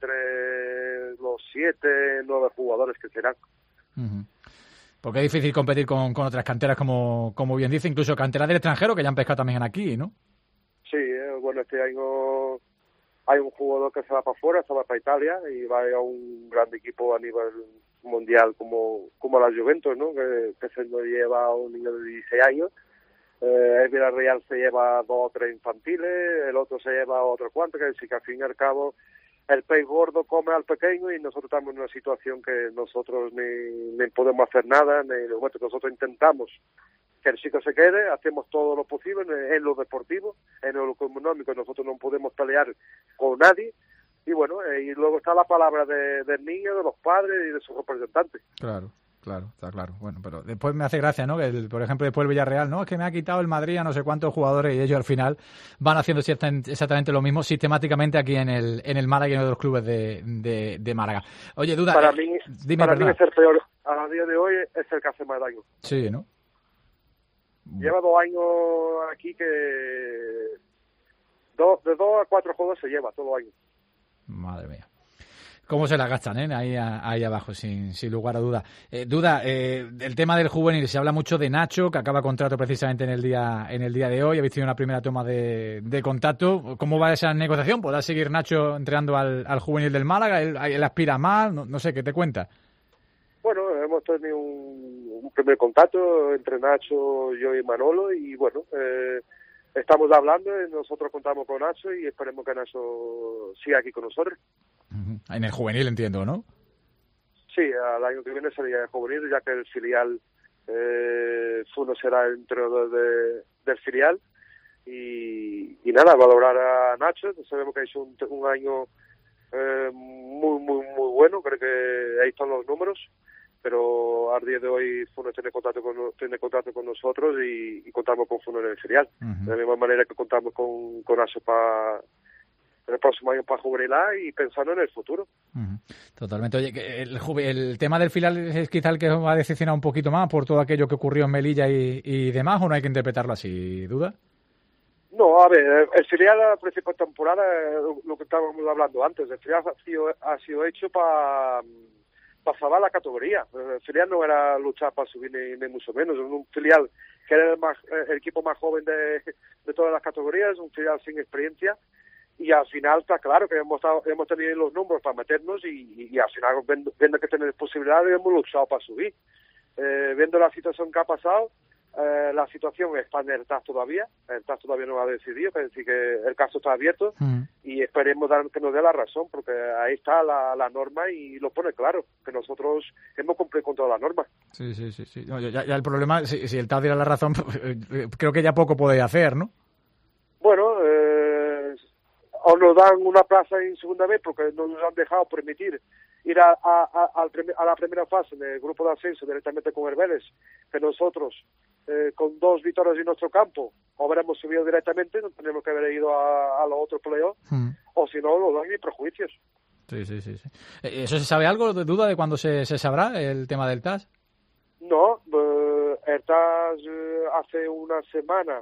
S14: entre los siete, nueve jugadores que serán.
S3: Uh-huh. Porque es difícil competir con, con otras canteras, como, como bien dice, incluso canteras del extranjero que ya han pescado también aquí, ¿no?
S14: Sí, eh, bueno, este año hay un jugador que se va para afuera, se va para Italia y va a un gran equipo a nivel mundial como como la Juventus, ¿no? Que, que se nos lleva a un niño de dieciséis años. Eh, el Villarreal se lleva dos o tres infantiles, el otro se lleva otro cuanto, que decir que al fin y al cabo el pez gordo come al pequeño y nosotros estamos en una situación que nosotros ni, ni podemos hacer nada, ni en el momento que nosotros intentamos que el chico se quede, hacemos todo lo posible en, en lo deportivo, en lo económico, nosotros no podemos pelear con nadie, y bueno, eh, y luego está la palabra de, del niño, de los padres y de sus representantes.
S3: Claro, claro, está claro. Bueno, pero después me hace gracia, ¿no? Que, el, por ejemplo, después el Villarreal, no, es que me ha quitado el Madrid a no sé cuántos jugadores y ellos al final van haciendo exactamente lo mismo sistemáticamente aquí en el en el Málaga y en otros clubes de, de, de Málaga. Oye, Duda,
S14: para
S3: eh,
S14: mí,
S3: dime,
S14: para mí es el peor, a día de hoy es el que hace más daño.
S3: Sí, ¿no?
S14: Lleva dos años aquí que dos, de dos a cuatro juegos se lleva todo el año.
S3: Madre mía. ¿Cómo se la gastan, eh? Ahí, ahí abajo, sin, sin lugar a duda. Eh, Duda, eh, el tema del juvenil, se habla mucho de Nacho, que acaba contrato precisamente en el día en el día de hoy. Habéis tenido una primera toma de, de contacto. ¿Cómo va esa negociación? ¿Podrá seguir Nacho entrenando al, al juvenil del Málaga? ¿Él, él aspira más? No, no sé, ¿qué te cuenta?
S14: Bueno, hemos tenido un, un primer contacto entre Nacho, yo y Manolo, y bueno, eh, estamos hablando, y nosotros contamos con Nacho y esperemos que Nacho siga aquí con nosotros.
S3: Uh-huh. En el juvenil, entiendo, ¿no?
S14: Sí, al año que viene sería el juvenil, ya que el filial, eh, Funo será el entrenador de, del filial, y, y nada, valorar a Nacho, sabemos que ha hecho un, un año eh, muy, muy, muy bueno, creo que ahí están los números, pero al día de hoy Funo tiene contacto con, tiene contacto con nosotros y, y contamos con Funo en el filial. Uh-huh. De la misma manera que contamos con, con Nacho para el próximo año para juvenil A y pensando en el futuro.
S3: Uh-huh. Totalmente. Oye, el, el tema del filial es quizá el que os va a decepcionar un poquito más por todo aquello que ocurrió en Melilla y, y demás, ¿o no hay que interpretarlo así, Duda?
S14: No, a ver, el filial a la principal temporada, lo que estábamos hablando antes, el filial ha sido, ha sido hecho para para salvar la categoría. El filial no era luchar para subir ni, ni mucho menos, es un filial que era el, más, el equipo más joven de, de todas las categorías, un filial sin experiencia, y al final está claro que hemos, estado, hemos tenido los números para meternos y, y, y al final viendo, viendo que tenemos posibilidades hemos luchado para subir. Eh, viendo la situación que ha pasado, eh, la situación está en el T A S todavía, el T A S todavía no ha decidido, es decir que el caso está abierto mm. y esperemos dar, que nos dé la razón, porque ahí está la, la norma y lo pone claro, que nosotros hemos cumplido con todas las normas.
S3: Sí, sí, sí. sí. No, ya, ya el problema, si, si el T A S diera la razón, creo que ya poco puede hacer, ¿no?
S14: Bueno, eh, o nos dan una plaza en segunda vez porque no nos han dejado permitir ir a, a, a, al prim- a la primera fase del grupo de ascenso directamente con el Vélez, que nosotros eh, con dos victorias en nuestro campo habremos subido directamente, no tenemos que haber ido a, a los otros playoffs, mm. o si no, los daños y prejuicios.
S3: Sí, sí, sí, sí. ¿Eso se sabe algo de duda de cuándo se, se sabrá el tema del T A S?
S14: No, eh, el T A S eh, hace una semana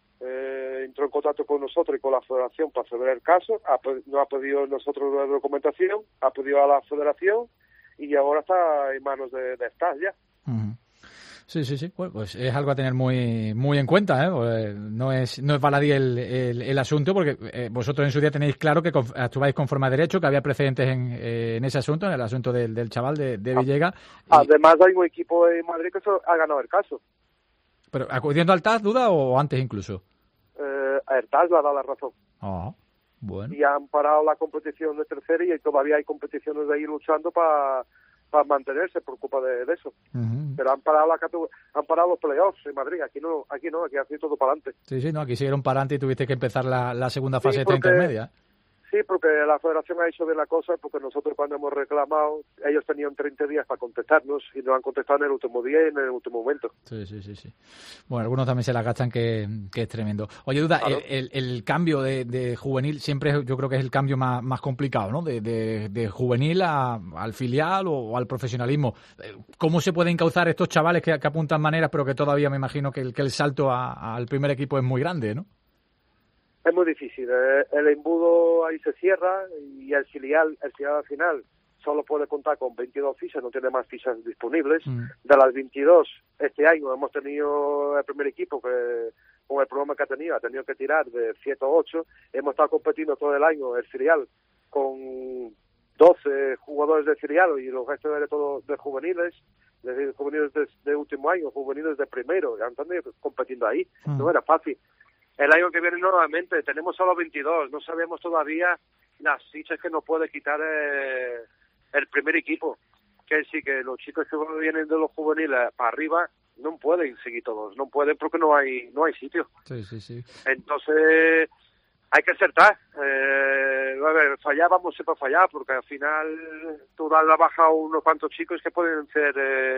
S14: eh, entró en contacto con nosotros y con la federación para saber el caso, ha, no ha pedido nosotros la documentación, ha pedido a la federación y ahora está en manos de, de T A S ya. Uh-huh.
S3: Sí, sí, sí. Bueno, pues es algo a tener muy muy en cuenta, ¿eh? Pues no es no es baladí el, el, el asunto, porque eh, vosotros en su día tenéis claro que conf- actuáis conforme a derecho, que había precedentes en, eh, en ese asunto, en el asunto del, del chaval de, de Villegas.
S14: Además y... hay un equipo en Madrid que ha ganado el caso.
S3: ¿Pero acudiendo al T A S, duda, o antes incluso?
S14: Eh, el T A S le ha dado la razón.
S3: Ah, bueno.
S14: Y han parado la competición de tercera y todavía hay competiciones de ahí luchando para... para mantenerse por culpa de, de eso. Uh-huh. Pero han parado la han parado los playoffs en Madrid, aquí no, aquí no, aquí ha sido todo para adelante.
S3: Sí, sí, no, aquí siguieron para adelante y tuviste que empezar la, la segunda fase sí, porque, intermedia.
S14: Sí, porque la federación ha hecho bien la cosa, porque nosotros cuando hemos reclamado, ellos tenían treinta días para contestarnos y nos han contestado en el último día y en el último momento.
S3: Sí, sí, sí, sí. Bueno, algunos también se la agachan, que, que es tremendo. Oye, Duda, claro. el, el, el cambio de, de juvenil siempre yo creo que es el cambio más, más complicado, ¿no? De, de, de juvenil a, al filial o, o al profesionalismo. ¿Cómo se pueden encauzar estos chavales que, que apuntan maneras, pero que todavía me imagino que el, que el salto a, al primer equipo es muy grande, ¿no?
S14: Es muy difícil. El embudo ahí se cierra y el filial, el filial al final solo puede contar con veintidós fichas, no tiene más fichas disponibles. Mm. De las veintidós, este año hemos tenido el primer equipo que con el problema que ha tenido, ha tenido que tirar de siete o ocho. Hemos estado compitiendo todo el año el filial con doce jugadores de filial y los restos de todos de juveniles, de juveniles de, de último año, juveniles de primero, ya han estado compitiendo ahí. Mm. No era fácil. El año que viene nuevamente tenemos solo veintidós, no sabemos todavía las fichas que nos puede quitar eh, el primer equipo, que sí que los chicos que vienen de los juveniles para arriba no pueden seguir todos, no pueden porque no hay no hay sitio.
S3: Sí, sí, sí.
S14: Entonces hay que acertar, eh, a ver, fallar vamos siempre a fallar, porque al final tú das la baja a unos cuantos chicos que pueden ser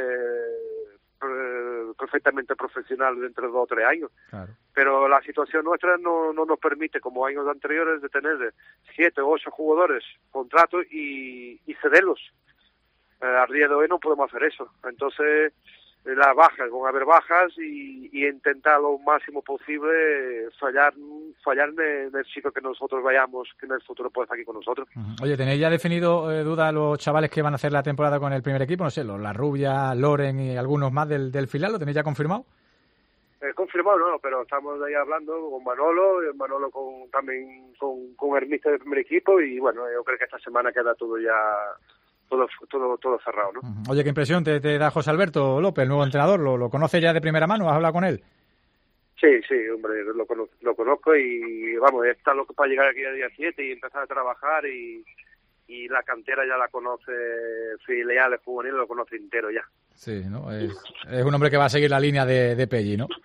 S14: eh, perfectamente profesional dentro de dos o tres años. Claro. Pero la situación nuestra no, no nos permite, como años anteriores, de tener siete o ocho jugadores contratos y, y cederlos. Eh, al día de hoy no podemos hacer eso. Entonces, las bajas, van a haber bajas y, y intentar lo máximo posible fallar fallar en el chico que nosotros vayamos, que en el futuro puede estar aquí con nosotros.
S3: Uh-huh. Oye, ¿tenéis ya definido, eh, Duda, los chavales que van a hacer la temporada con el primer equipo? No sé, los La Rubia, Loren y algunos más del, del filial, ¿lo tenéis ya confirmado?
S14: Eh, confirmado no, pero estamos ahí hablando con Manolo, y Manolo con, también con, con el míster del primer equipo y bueno, yo creo que esta semana queda todo ya... Todo, todo, todo cerrado, ¿no?
S3: Oye, ¿qué impresión te, te da José Alberto López, el nuevo entrenador? ¿Lo, lo conoces ya de primera mano? ¿Has hablado con él?
S14: Sí, sí, hombre, lo conozco, lo conozco y vamos, está loco para llegar aquí el día siete y empezar a trabajar y, y la cantera ya la conoce, filiales juveniles lo conoce entero ya.
S3: Sí, ¿no? Es, es un hombre que va a seguir la línea de, de Pelli, ¿no?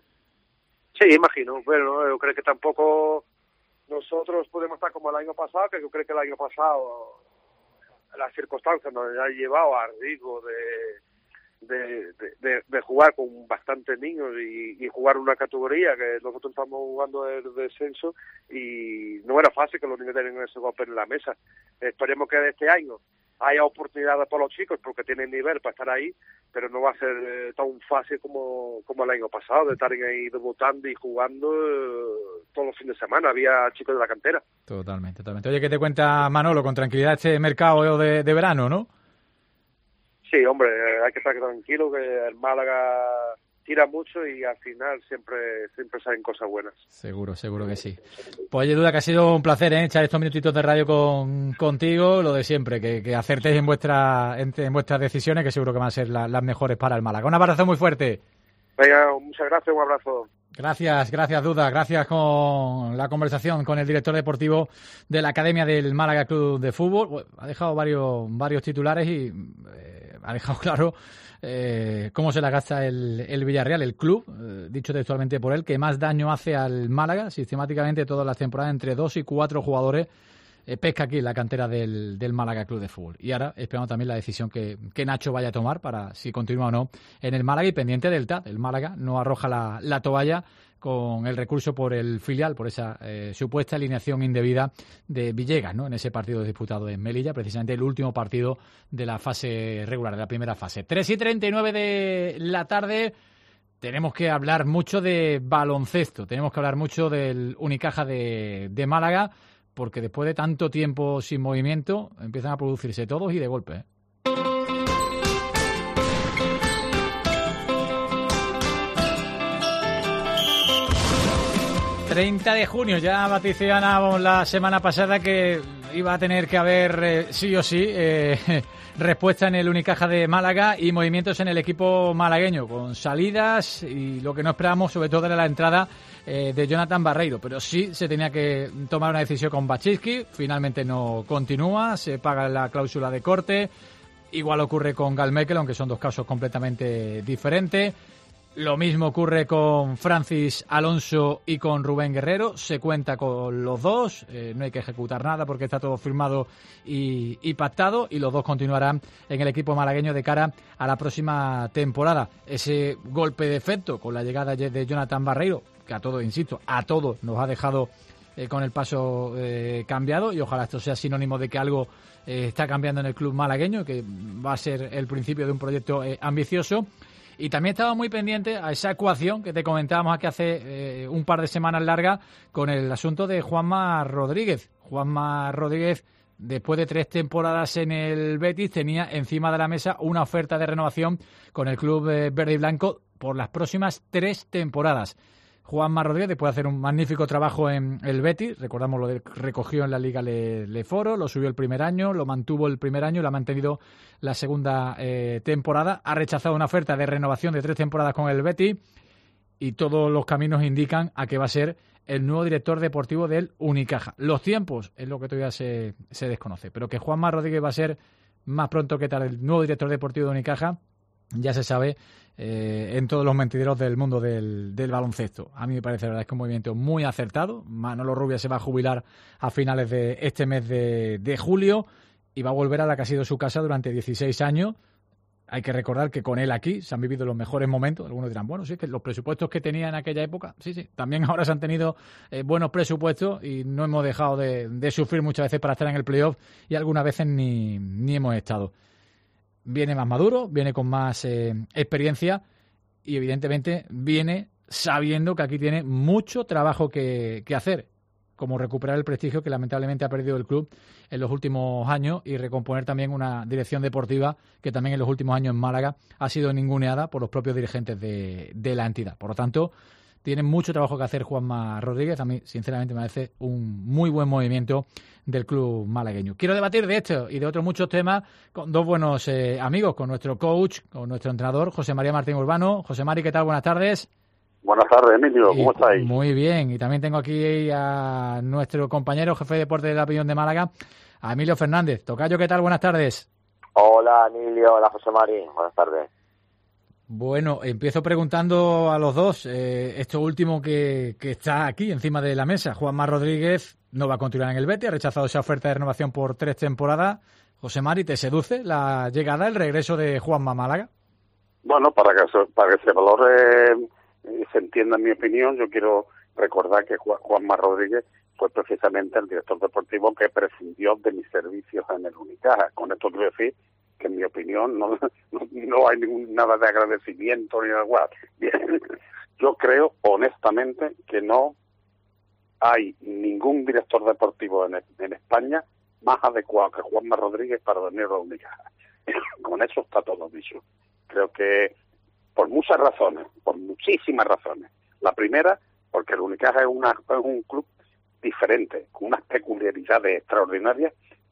S14: Sí, imagino. Bueno, yo creo que tampoco nosotros podemos estar como el año pasado, que yo creo que el año pasado las circunstancias nos han llevado a riesgo de, de, de, de, de jugar con bastantes niños y, y jugar una categoría que nosotros estamos jugando el descenso y no era fácil que los niños tengan ese golpe en la mesa. Esperemos que este año haya oportunidades para los chicos porque tienen nivel para estar ahí, pero no va a ser eh, tan fácil como, como el año pasado, de estar ahí debutando y jugando eh, todos los fines de semana. Había chicos de la cantera.
S3: Totalmente, totalmente. Oye, ¿qué te cuenta Manolo con tranquilidad este mercado de, de verano, no?
S14: Sí, hombre, eh, hay que estar tranquilo, que el Málaga tira mucho y al final siempre siempre salen cosas buenas.
S3: Seguro, seguro que sí. Pues oye, Duda, que ha sido un placer, ¿eh? Echar estos minutitos de radio con contigo, lo de siempre, que, que acertéis en, vuestra, en, en vuestras decisiones, que seguro que van a ser la, las mejores para el Málaga. Un abrazo muy fuerte.
S14: Venga, muchas gracias, un abrazo.
S3: Gracias, gracias Duda, gracias con la conversación con el director deportivo de la Academia del Málaga Club de Fútbol. Ha dejado varios, varios titulares y eh, ha dejado claro eh, cómo se la gasta el, el Villarreal, el club, eh, dicho textualmente por él, que más daño hace al Málaga sistemáticamente todas las temporadas entre dos y cuatro jugadores eh, pesca aquí en la cantera del, del Málaga Club de Fútbol. Y ahora esperamos también la decisión que, que Nacho vaya a tomar para si continúa o no en el Málaga y pendiente del T A D. El Málaga no arroja la, la toalla con el recurso por el filial, por esa eh, supuesta alineación indebida de Villegas, ¿no? En ese partido disputado en Melilla, precisamente el último partido de la fase regular, de la primera fase. tres y treinta y nueve de la tarde, tenemos que hablar mucho de baloncesto, tenemos que hablar mucho del Unicaja de, de Málaga, porque después de tanto tiempo sin movimiento, empiezan a producirse todos y de golpe, ¿eh? treinta de junio, ya vaticinábamos la semana pasada que iba a tener que haber eh, sí o sí eh, respuesta en el Unicaja de Málaga y movimientos en el equipo malagueño, con salidas y lo que no esperábamos sobre todo era la entrada eh, de Jonathan Barreiro, pero sí se tenía que tomar una decisión con Baczynski, finalmente no continúa, se paga la cláusula de corte, igual ocurre con Gal Mekel, aunque son dos casos completamente diferentes. Lo mismo ocurre con Francis Alonso y con Rubén Guerrero. Se cuenta con los dos. Eh, no hay que ejecutar nada porque está todo firmado y, y pactado. Y los dos continuarán en el equipo malagueño de cara a la próxima temporada. Ese golpe de efecto con la llegada de Jonathan Barreiro, que a todos, insisto, a todos nos ha dejado eh, con el paso eh, cambiado. Y ojalá esto sea sinónimo de que algo eh, está cambiando en el club malagueño, que va a ser el principio de un proyecto eh, ambicioso. Y también estaba muy pendiente a esa ecuación que te comentábamos aquí hace eh, un par de semanas larga con el asunto de Juanma Rodríguez. Juanma Rodríguez, después de tres temporadas en el Betis, tenía encima de la mesa una oferta de renovación con el club eh, verde y blanco por las próximas tres temporadas. Juanma Rodríguez, después de hacer un magnífico trabajo en el Betis, recordamos lo de recogió en la Liga Le, Leforo, lo subió el primer año, lo mantuvo el primer año y lo ha mantenido la segunda eh, temporada. Ha rechazado una oferta de renovación de tres temporadas con el Betis y todos los caminos indican a que va a ser el nuevo director deportivo del Unicaja. Los tiempos es lo que todavía se, se desconoce, pero que Juanma Rodríguez va a ser más pronto que tal el nuevo director deportivo de Unicaja ya se sabe eh, en todos los mentideros del mundo del, del baloncesto. A mí me parece, la verdad, es que un movimiento muy acertado. Manolo Rubia se va a jubilar a finales de este mes de, de julio y va a volver a la que ha sido su casa durante dieciséis años. Hay que recordar que con él aquí se han vivido los mejores momentos. Algunos dirán, bueno, sí, es que los presupuestos que tenía en aquella época, sí, sí, también ahora se han tenido eh, buenos presupuestos y no hemos dejado de, de sufrir muchas veces para estar en el playoff y algunas veces ni, ni hemos estado. Viene más maduro, viene con más eh, experiencia y evidentemente viene sabiendo que aquí tiene mucho trabajo que, que hacer, como recuperar el prestigio que lamentablemente ha perdido el club en los últimos años y recomponer también una dirección deportiva que también en los últimos años en Málaga ha sido ninguneada por los propios dirigentes de, de la entidad. Por lo tanto, tiene mucho trabajo que hacer Juanma Rodríguez. A mí, sinceramente, me parece un muy buen movimiento del club malagueño. Quiero debatir de esto y de otros muchos temas con dos buenos eh, amigos, con nuestro coach, con nuestro entrenador, José María Martín Urbano. José Mari, ¿qué tal? Buenas tardes.
S15: Buenas tardes, Emilio. ¿Cómo
S3: y,
S15: estáis?
S3: Muy bien. Y también tengo aquí a nuestro compañero, jefe de deporte de la Opinión de Málaga, a Emilio Fernández. Tocayo, ¿qué tal? Buenas tardes.
S16: Hola, Emilio. Hola, José Mari. Buenas tardes.
S3: Bueno, empiezo preguntando a los dos, eh, esto último que, que está aquí encima de la mesa. Juanma Rodríguez no va a continuar en el Betis, ha rechazado esa oferta de renovación por tres temporadas. José Mari, ¿te seduce la llegada, el regreso de Juanma a Málaga?
S15: Bueno, para que se, para que se valore y se entienda mi opinión, yo quiero recordar que Juan, Juanma Rodríguez fue precisamente el director deportivo que prescindió de mis servicios en el Unicaja. Con esto quiero decir que en mi opinión no, no, no hay ningún, nada de agradecimiento ni nada igual. Bien, yo creo honestamente que no hay ningún director deportivo en, en España más adecuado que Juanma Rodríguez para venir a la Unicaja. Con eso está todo dicho. Creo que por muchas razones, por muchísimas razones. La primera, porque el Unicaja es, una, es un club diferente, con unas peculiaridades extraordinarias,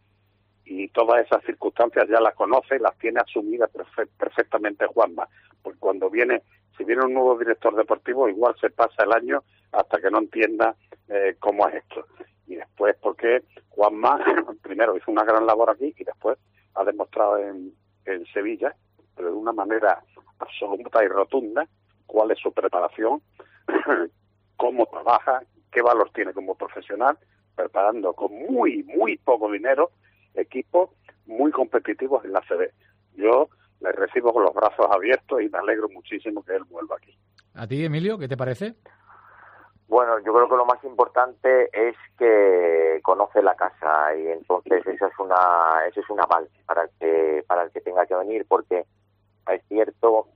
S15: y todas esas circunstancias ya las conoce y las tiene asumidas perfe- perfectamente Juanma, porque cuando viene, si viene un nuevo director deportivo, igual se pasa el año hasta que no entienda eh, cómo es esto. Y después porque Juanma primero hizo una gran labor aquí y después ha demostrado en, en Sevilla, pero de una manera absoluta y rotunda, cuál es su preparación, cómo trabaja, qué valor tiene como profesional, preparando con muy, muy poco dinero equipos muy competitivos en la C B. Yo le recibo con los brazos abiertos y me alegro muchísimo que él vuelva aquí.
S3: ¿A ti, Emilio, qué te parece?
S16: Bueno, yo creo que lo más importante es que conoce la casa y entonces esa es una ese es un aval para el que para el que tenga que venir, porque es cierto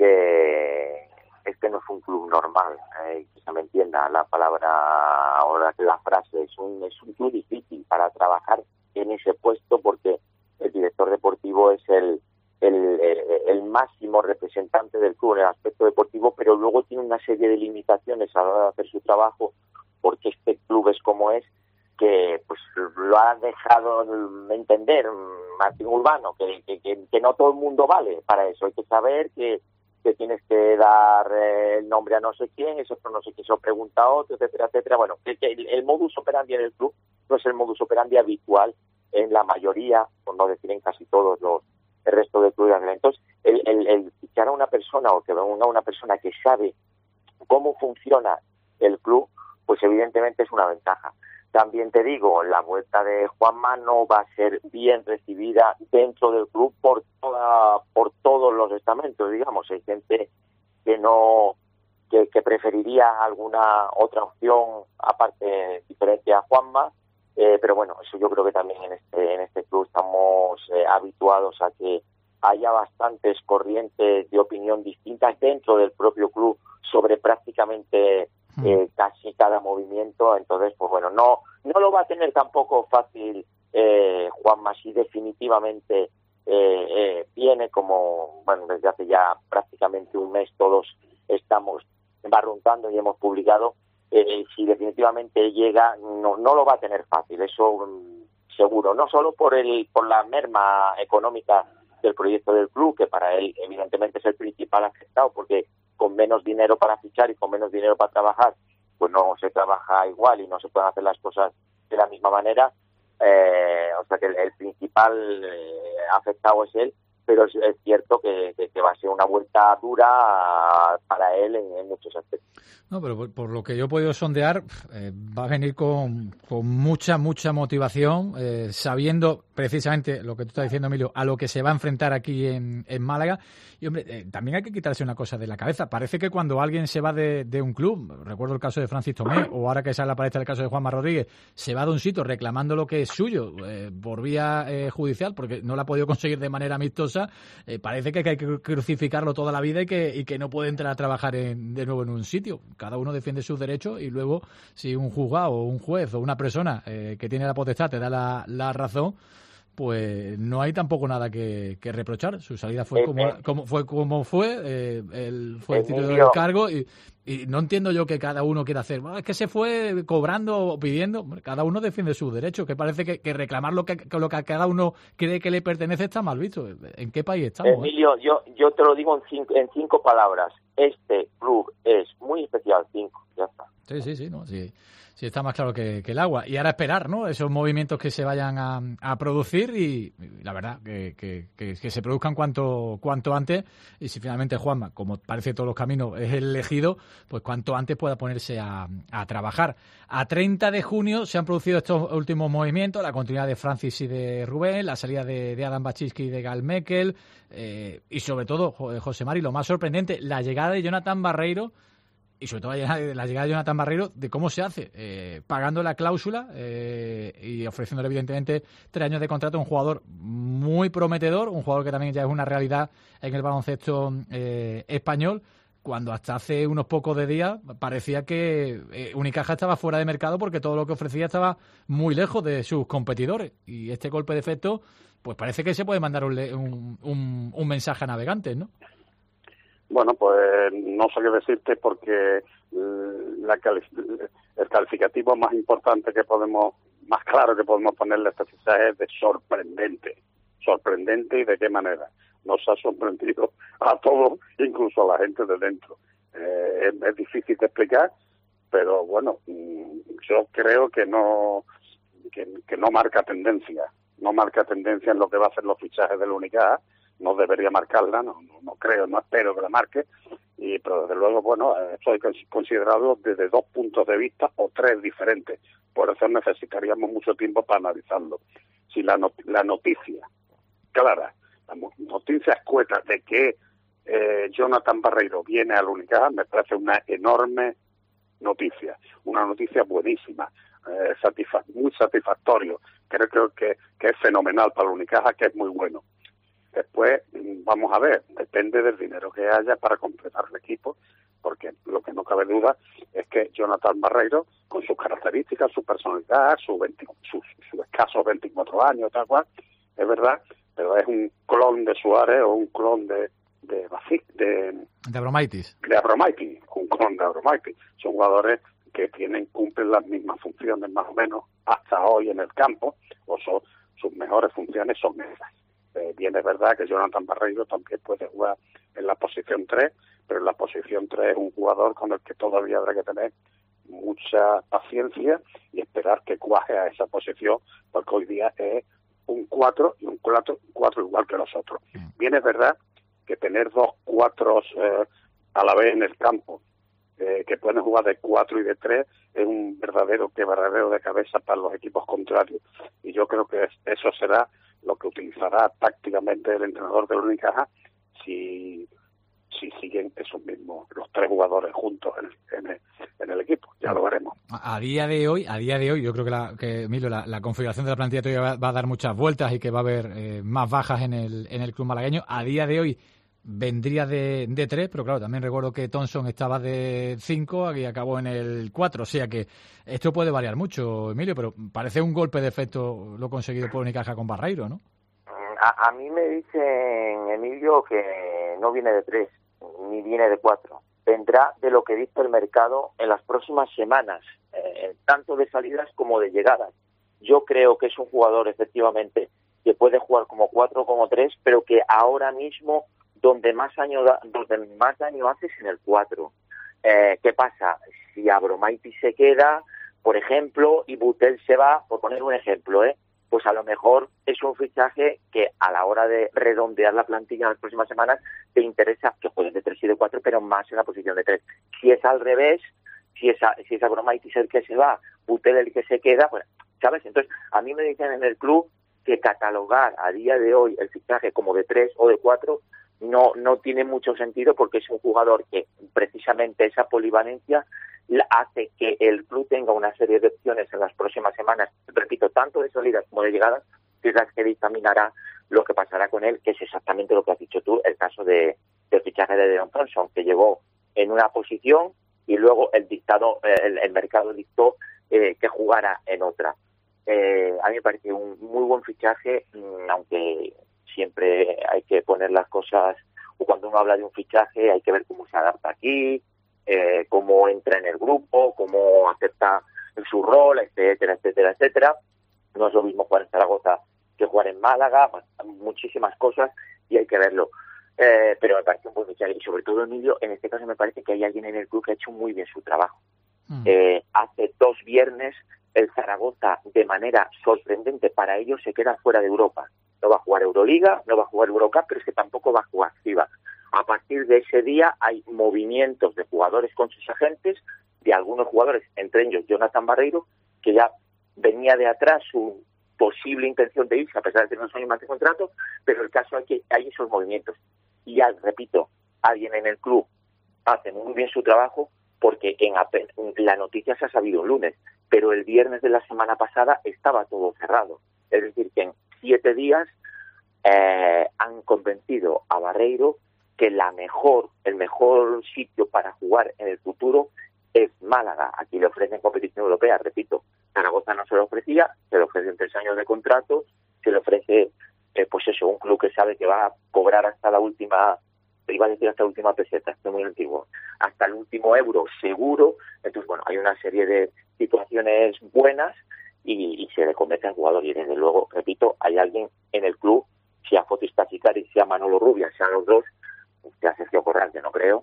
S16: que este no es un club normal, eh, que se me entienda la palabra o la, la frase, es un es un club difícil para trabajar en ese puesto, porque el director deportivo es el El, el, el máximo representante del club en el aspecto deportivo, pero luego tiene una serie de limitaciones a la hora de hacer su trabajo, porque este club es como es, que pues lo ha dejado entender Martín Urbano, que, que, que, que no todo el mundo vale para eso. Hay que saber que, que tienes que dar eh, el nombre a no sé quién, eso no sé quién se lo pregunta a otro, etcétera, etcétera. Bueno, que, que el, el modus operandi del club no es el modus operandi habitual en la mayoría, por no decir en casi todos los el resto de clubes. Entonces, el, el, el fichar a una persona o que venga una persona que sabe cómo funciona el club, pues evidentemente es una ventaja. También te digo, la vuelta de Juanma no va a ser bien recibida dentro del club por toda, por todos los estamentos, digamos. Hay gente que no que, que preferiría alguna otra opción aparte diferente a Juanma. Eh, pero bueno, eso yo creo que también en este en este club estamos eh, habituados a que haya bastantes corrientes de opinión distintas dentro del propio club sobre prácticamente eh, casi cada movimiento. Entonces, pues bueno, no no lo va a tener tampoco fácil eh, Juanma, si definitivamente eh, eh, viene, como bueno, desde hace ya prácticamente un mes todos estamos barruntando y hemos publicado. Eh, si definitivamente llega, no no lo va a tener fácil, eso um, seguro, no solo por el por la merma económica del proyecto del club, que para él evidentemente es el principal afectado, porque con menos dinero para fichar y con menos dinero para trabajar, pues no se trabaja igual y no se pueden hacer las cosas de la misma manera, eh, o sea que el, el principal eh, afectado es él, pero es, es cierto que, que, que va a ser una vuelta dura para él en, en muchos aspectos.
S3: No, pero por, por lo que yo he podido sondear, eh, va a venir con, con mucha, mucha motivación, eh, sabiendo precisamente lo que tú estás diciendo, Emilio, a lo que se va a enfrentar aquí en, en Málaga. Y, hombre, eh, también hay que quitarse una cosa de la cabeza. Parece que cuando alguien se va de, de un club, recuerdo el caso de Francis Tomé, o ahora que sale a la palestra el caso de Juanma Rodríguez, se va de un sitio reclamando lo que es suyo eh, por vía eh, judicial, porque no lo ha podido conseguir de manera amistosa, eh, parece que hay que crucificarlo toda la vida y que, y que no puede entrar a trabajar en, de nuevo en un sitio. Cada uno defiende sus derechos y luego si un juzgado o un juez o una persona eh, que tiene la potestad te da la, la razón, pues no hay tampoco nada que, que reprochar. Su salida fue como, como fue como fue, eh, él fue el titular del cargo y, y no entiendo yo que cada uno quiera hacer, bueno, es que se fue cobrando o pidiendo. Cada uno defiende sus derechos, que parece que, que reclamar lo que, lo que a cada uno cree que le pertenece está mal visto. ¿En qué país estamos?
S16: Emilio, eh? yo, yo te lo digo en cinco, en cinco palabras. Este club es muy especial, cinco, ya está.
S3: Sí, sí, sí, no, sí. Sí, está más claro que, que el agua. Y ahora esperar, ¿no? Esos movimientos que se vayan a, a producir y, y la verdad, que, que, que, que se produzcan cuanto cuanto antes. Y si finalmente Juanma, como parece todos los caminos, es el elegido, pues cuanto antes pueda ponerse a, a trabajar. A treinta de junio se han producido estos últimos movimientos, la continuidad de Francis y de Rubén, la salida de, de Adam Baczynski y de Gal Mekel, eh, y sobre todo, José Mari, lo más sorprendente, la llegada de Jonathan Barreiro. Y sobre todo la llegada de Jonathan Barreiro, de cómo se hace, eh, pagando la cláusula eh, y ofreciéndole evidentemente tres años de contrato a un jugador muy prometedor, un jugador que también ya es una realidad en el baloncesto eh, español, cuando hasta hace unos pocos de días parecía que eh, Unicaja estaba fuera de mercado porque todo lo que ofrecía estaba muy lejos de sus competidores. Y este golpe de efecto, pues parece que se puede mandar un, un, un, un mensaje a navegantes, ¿no?
S15: Bueno, pues no sé qué decirte porque la cali- el calificativo más importante que podemos, más claro que podemos ponerle a este fichaje es de sorprendente. Sorprendente y de qué manera. Nos ha sorprendido a todos, incluso a la gente de dentro. Eh, es, es difícil de explicar, pero bueno, yo creo que no, que, que no marca tendencia. No marca tendencia en lo que va a ser los fichajes del Unicaja. No debería marcarla, no, no, no creo, no espero que la marque, y, Y, pero desde luego, bueno, esto hay que considerarlo desde dos puntos de vista o tres diferentes. Por eso necesitaríamos mucho tiempo para analizarlo. Si la, not la noticia clara, la noticia escueta de que eh, Jonathan Barreiro viene al Unicaja, me parece una enorme noticia, una noticia buenísima, eh, satisfa muy satisfactorio. Creo, creo que, que es fenomenal para el Unicaja, que es muy bueno. Después, vamos a ver, depende del dinero que haya para completar el equipo, porque lo que no cabe duda es que Jonathan Barreiro, con sus características, su personalidad, su veinte, sus, sus escasos veinticuatro años, tal cual, es verdad, pero es un clon de Suárez o un clon de de Basic, de,
S3: de Abromaitis.
S15: De Abromaitis, un clon de Abromaitis. Son jugadores que tienen cumplen las mismas funciones más o menos hasta hoy en el campo, o son, sus mejores funciones son esas. Eh, bien es verdad que Jonathan Barreiro también puede jugar en la posición tres, pero en la posición tres es un jugador con el que todavía habrá que tener mucha paciencia y esperar que cuaje a esa posición, porque hoy día es un cuatro y un cuatro, cuatro igual que los otros. Bien es verdad que tener dos cuatros eh, a la vez en el campo, eh, que pueden jugar de cuatro y de tres, es un verdadero quebradero de cabeza para los equipos contrarios. Y yo creo que eso será lo que utilizará tácticamente el entrenador del Unicaja si, si siguen esos mismos, los tres jugadores juntos en, en, el, en el equipo. Ya lo veremos.
S3: A día de hoy, a día de hoy, yo creo que, la, que Emilio, la, la configuración de la plantilla todavía va, va a dar muchas vueltas y que va a haber eh, más bajas en el, en el club malagueño. A día de hoy vendría de, de tres, pero claro, también recuerdo que Thompson estaba de cinco y acabó en el cuatro, o sea que esto puede variar mucho, Emilio, pero parece un golpe de efecto lo conseguido por Unicaja con Barreiro, ¿no?
S16: A, a mí me dicen, Emilio, que no viene de tres, ni viene de cuatro. Vendrá de lo que dice el mercado en las próximas semanas, eh, tanto de salidas como de llegadas. Yo creo que es un jugador, efectivamente, que puede jugar como cuatro o como tres, pero que ahora mismo donde más daño da, donde más daño hace es en el cuatro. Eh, ¿Qué pasa? Si Abromaitis se queda, por ejemplo, y Butel se va, por poner un ejemplo, ¿eh? pues a lo mejor es un fichaje que a la hora de redondear la plantilla en las próximas semanas te interesa que juegues de tres y de cuatro, pero más en la posición de tres. Si es al revés, si es, a, si es Abromaitis el que se va, Butel el que se queda, pues, ¿sabes? Entonces, a mí me dicen en el club que catalogar a día de hoy el fichaje como de tres o de cuatro no no tiene mucho sentido, porque es un jugador que precisamente esa polivalencia hace que el club tenga una serie de opciones en las próximas semanas, repito, tanto de salidas como de llegadas, que es la que dictaminará lo que pasará con él, que es exactamente lo que has dicho tú, el caso de del fichaje de Deon Thompson, que llegó en una posición y luego el dictado el, el mercado dictó eh, que jugara en otra. Eh, a mí me parece un muy buen fichaje, aunque siempre hay que poner las cosas, o cuando uno habla de un fichaje hay que ver cómo se adapta aquí, eh, cómo entra en el grupo, cómo acepta su rol, etcétera, etcétera, etcétera. No es lo mismo jugar en Zaragoza que jugar en Málaga, muchísimas cosas y hay que verlo. Eh, pero me parece un buen fichaje y sobre todo, Emilio, en este caso me parece que hay alguien en el club que ha hecho muy bien su trabajo. Mm. Eh, hace dos viernes el Zaragoza, de manera sorprendente para ellos, se queda fuera de Europa. No va a jugar Euroliga, no va a jugar Eurocup, pero es que tampoco va a jugar FIBA. A partir de ese día hay movimientos de jugadores con sus agentes, de algunos jugadores, entre ellos Jonathan Barreiro, que ya venía de atrás su posible intención de irse, a pesar de tener unos años más de contrato, pero el caso es que hay esos movimientos. Y ya, repito, alguien en el club hace muy bien su trabajo, porque en la noticia se ha sabido el lunes, pero el viernes de la semana pasada estaba todo cerrado. Es decir, que en siete días eh, han convencido a Barreiro que la mejor, el mejor sitio para jugar en el futuro es Málaga. Aquí le ofrecen competición europea, repito, Zaragoza no se lo ofrecía, se le ofrecen tres años de contrato, se le ofrece, eh, pues eso, un club que sabe que va a cobrar hasta la última, iba a decir hasta la última peseta, estoy muy antiguo, hasta el último euro seguro. Entonces, bueno, hay una serie de situaciones buenas y, y se le convence al jugador y desde luego, repito, hay alguien en el club, sea Fotis Tachikari, sea Manolo Rubia, sean los dos, sea Sergio Corral, que no creo,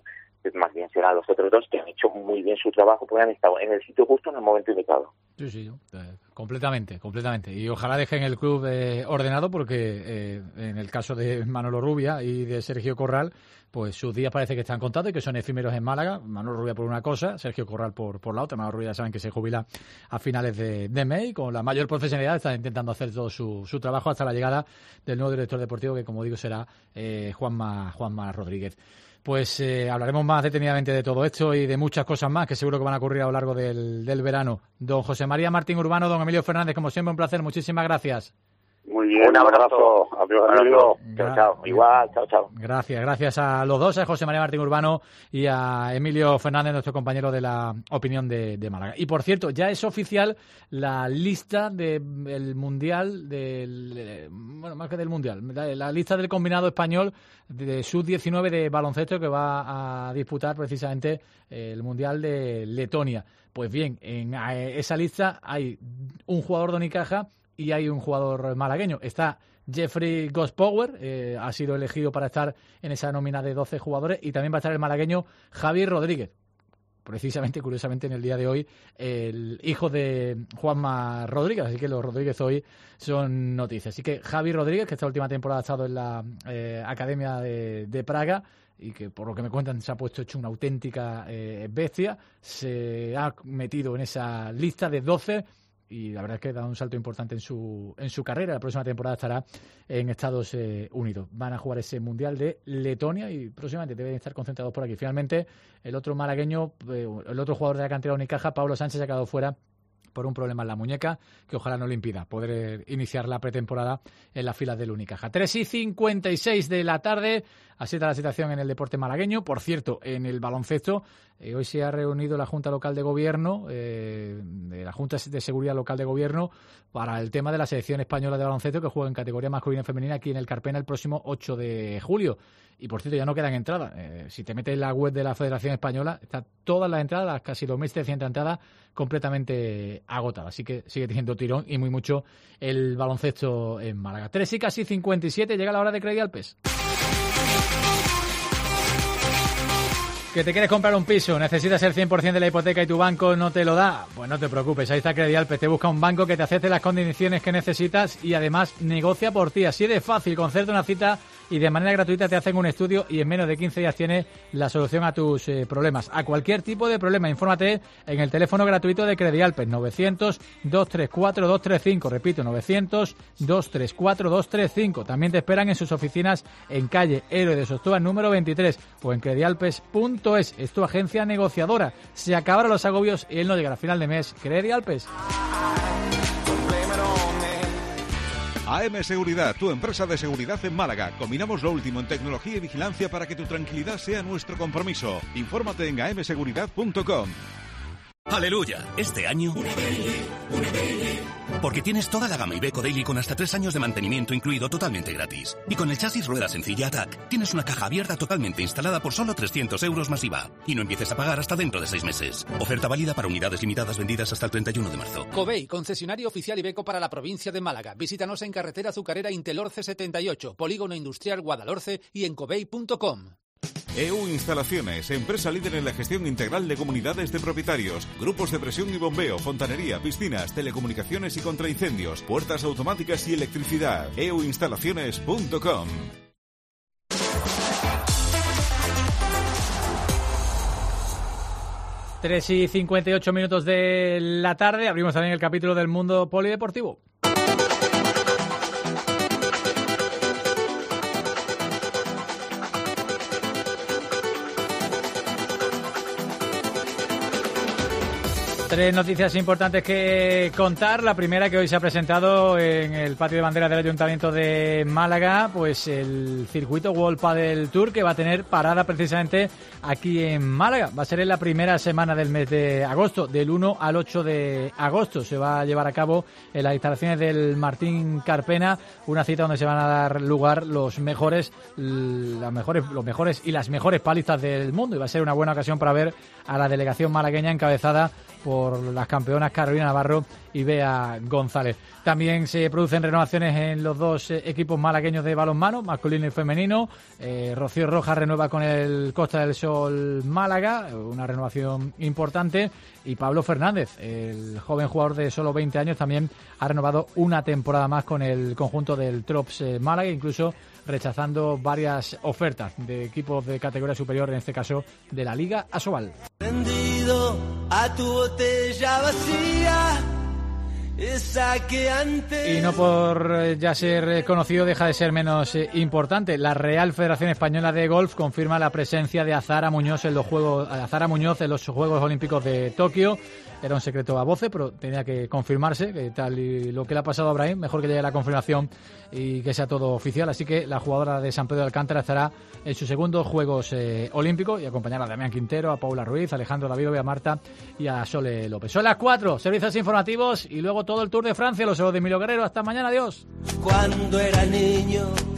S16: más bien serán los otros dos que han hecho muy bien su trabajo porque han estado en el sitio justo en el momento indicado.
S3: Sí, sí, eh, completamente, completamente. Y ojalá dejen el club eh, ordenado porque eh, en el caso de Manolo Rubia y de Sergio Corral, pues sus días parece que están contados y que son efímeros en Málaga. Manolo Rubia por una cosa, Sergio Corral por, por la otra. Manolo Rubia ya saben que se jubila a finales de, de mes y con la mayor profesionalidad está intentando hacer todo su, su trabajo hasta la llegada del nuevo director deportivo que, como digo, será eh, Juanma, Juanma Rodríguez. Pues eh, hablaremos más detenidamente de todo esto y de muchas cosas más que seguro que van a ocurrir a lo largo del, del verano. Don José María Martín Urbano, don Emilio Fernández, como siempre, un placer. Muchísimas gracias.
S15: Muy bien, un abrazo. Adiós, Emilio.
S16: Chao, chao. Igual, chao, chao.
S3: Gracias, gracias a los dos, a José María Martín Urbano y a Emilio Fernández, nuestro compañero de la opinión de, de Málaga. Y por cierto, ya es oficial la lista del Mundial, del, bueno, más que del Mundial, la lista del combinado español de sub diecinueve de baloncesto que va a disputar precisamente el Mundial de Letonia. Pues bien, en esa lista hay un jugador de Unicaja y hay un jugador malagueño. Está Jeffrey Gospower, eh, ha sido elegido para estar en esa nómina de doce jugadores, y también va a estar el malagueño Javi Rodríguez. Precisamente, curiosamente, en el día de hoy, el hijo de Juanma Rodríguez, así que los Rodríguez hoy son noticias. Así que Javi Rodríguez, que esta última temporada ha estado en la eh, Academia de, de Praga, y que por lo que me cuentan se ha puesto hecho una auténtica eh, bestia, se ha metido en esa lista de doce y la verdad es que da un salto importante en su en su carrera. La próxima temporada estará en Estados eh, Unidos. Van a jugar ese Mundial de Letonia y próximamente deben estar concentrados por aquí. Finalmente, el otro malagueño, eh, el otro jugador de la cantera Unicaja, Pablo Sánchez, ha quedado fuera por un problema en la muñeca que ojalá no le impida poder iniciar la pretemporada en las filas del Unicaja. tres y cincuenta y seis de la tarde, así está la situación en el deporte malagueño. Por cierto, en el baloncesto, eh, hoy se ha reunido la Junta Local de Gobierno, eh, de la Junta de Seguridad Local de Gobierno, para el tema de la selección española de baloncesto que juega en categoría masculina y femenina aquí en el Carpena el próximo ocho de julio. Y por cierto, ya no quedan entradas. Eh, si te metes en la web de la Federación Española, están todas las entradas, las casi dos mil setecientas entradas, completamente agotadas. Así que sigue teniendo tirón y muy mucho el baloncesto en Málaga. tres y casi cincuenta y siete, llega la hora de Credit Alpes. ¿Que te quieres comprar un piso? ¿Necesitas el cien por ciento de la hipoteca y tu banco no te lo da? Pues no te preocupes, ahí está Credit Alpes. Te busca un banco que te acepte las condiciones que necesitas y además negocia por ti. Así de fácil, concede una cita y de manera gratuita te hacen un estudio y en menos de quince días tienes la solución a tus eh, problemas. A cualquier tipo de problema, infórmate en el teléfono gratuito de Credit Alpes, novecientos, dos tres cuatro, dos tres cinco. Repito, novecientos, dos tres cuatro, dos tres cinco. También te esperan en sus oficinas en calle Héroe de Sostúa número veintitrés o en credit alpes punto es. Es tu agencia negociadora. Se acabaron los agobios y él no llegará a final de mes. Credit Alpes.
S8: A M Seguridad, tu empresa de seguridad en Málaga. Combinamos lo último en tecnología y vigilancia para que tu tranquilidad sea nuestro compromiso. Infórmate en a m seguridad punto com.
S17: ¡Aleluya! Este año... Porque tienes toda la gama Iveco Daily con hasta tres años de mantenimiento incluido totalmente gratis. Y con el chasis rueda sencilla Attack, tienes una caja abierta totalmente instalada por solo trescientos euros más I V A. Y no empieces a pagar hasta dentro de seis meses. Oferta válida para unidades limitadas vendidas hasta el treinta y uno de marzo.
S11: Covey, concesionario oficial Iveco para la provincia de Málaga. Visítanos en carretera azucarera Intelorce setenta y ocho, Polígono Industrial Guadalhorce y en covey punto com.
S8: E U Instalaciones, empresa líder en la gestión integral de comunidades de propietarios, grupos de presión y bombeo, fontanería, piscinas, telecomunicaciones y contraincendios, puertas automáticas y electricidad. e u instalaciones punto com.
S3: tres y cincuenta y ocho minutos de la tarde, abrimos también el capítulo del mundo polideportivo. Tres noticias importantes que contar. La primera, que hoy se ha presentado en el patio de banderas del Ayuntamiento de Málaga, pues el circuito World Padel Tour, que va a tener parada precisamente aquí en Málaga. Va a ser en la primera semana del mes de agosto, del uno al ocho de agosto. Se va a llevar a cabo en las instalaciones del Martín Carpena, una cita donde se van a dar lugar los mejores, las mejores, los mejores y las mejores palizas del mundo. Y va a ser una buena ocasión para ver a la delegación malagueña encabezada por por las campeonas Carolina Navarro y Bea González. También se producen renovaciones en los dos eh, equipos malagueños de balonmano, masculino y femenino. Eh, Rocío Rojas renueva con el Costa del Sol Málaga, una renovación importante. Y Pablo Fernández, el joven jugador de solo veinte años, también ha renovado una temporada más con el conjunto del Trops eh, Málaga, incluso rechazando varias ofertas de equipos de categoría superior, en este caso de la Liga Asobal.
S18: Vendido a tu botella vacía, esa que antes...
S3: Y no por ya ser conocido deja de ser menos eh, importante. La Real Federación Española de Golf confirma la presencia de Azahara Muñoz en los Juegos, Azahara Muñoz en los Juegos Olímpicos de Tokio. Era un secreto a voces, pero tenía que confirmarse, que tal y lo que le ha pasado a Brahim, mejor que llegue la confirmación y que sea todo oficial. Así que la jugadora de San Pedro de Alcántara estará en sus segundos Juegos eh, Olímpicos y acompañará a Damián Quintero, a Paula Ruiz, a Alejandro David, a Marta y a Sole López. Son las cuatro, servicios informativos y luego todo el Tour de Francia, los ojos de Emilio Guerrero. Hasta mañana, adiós.
S18: Cuando era niño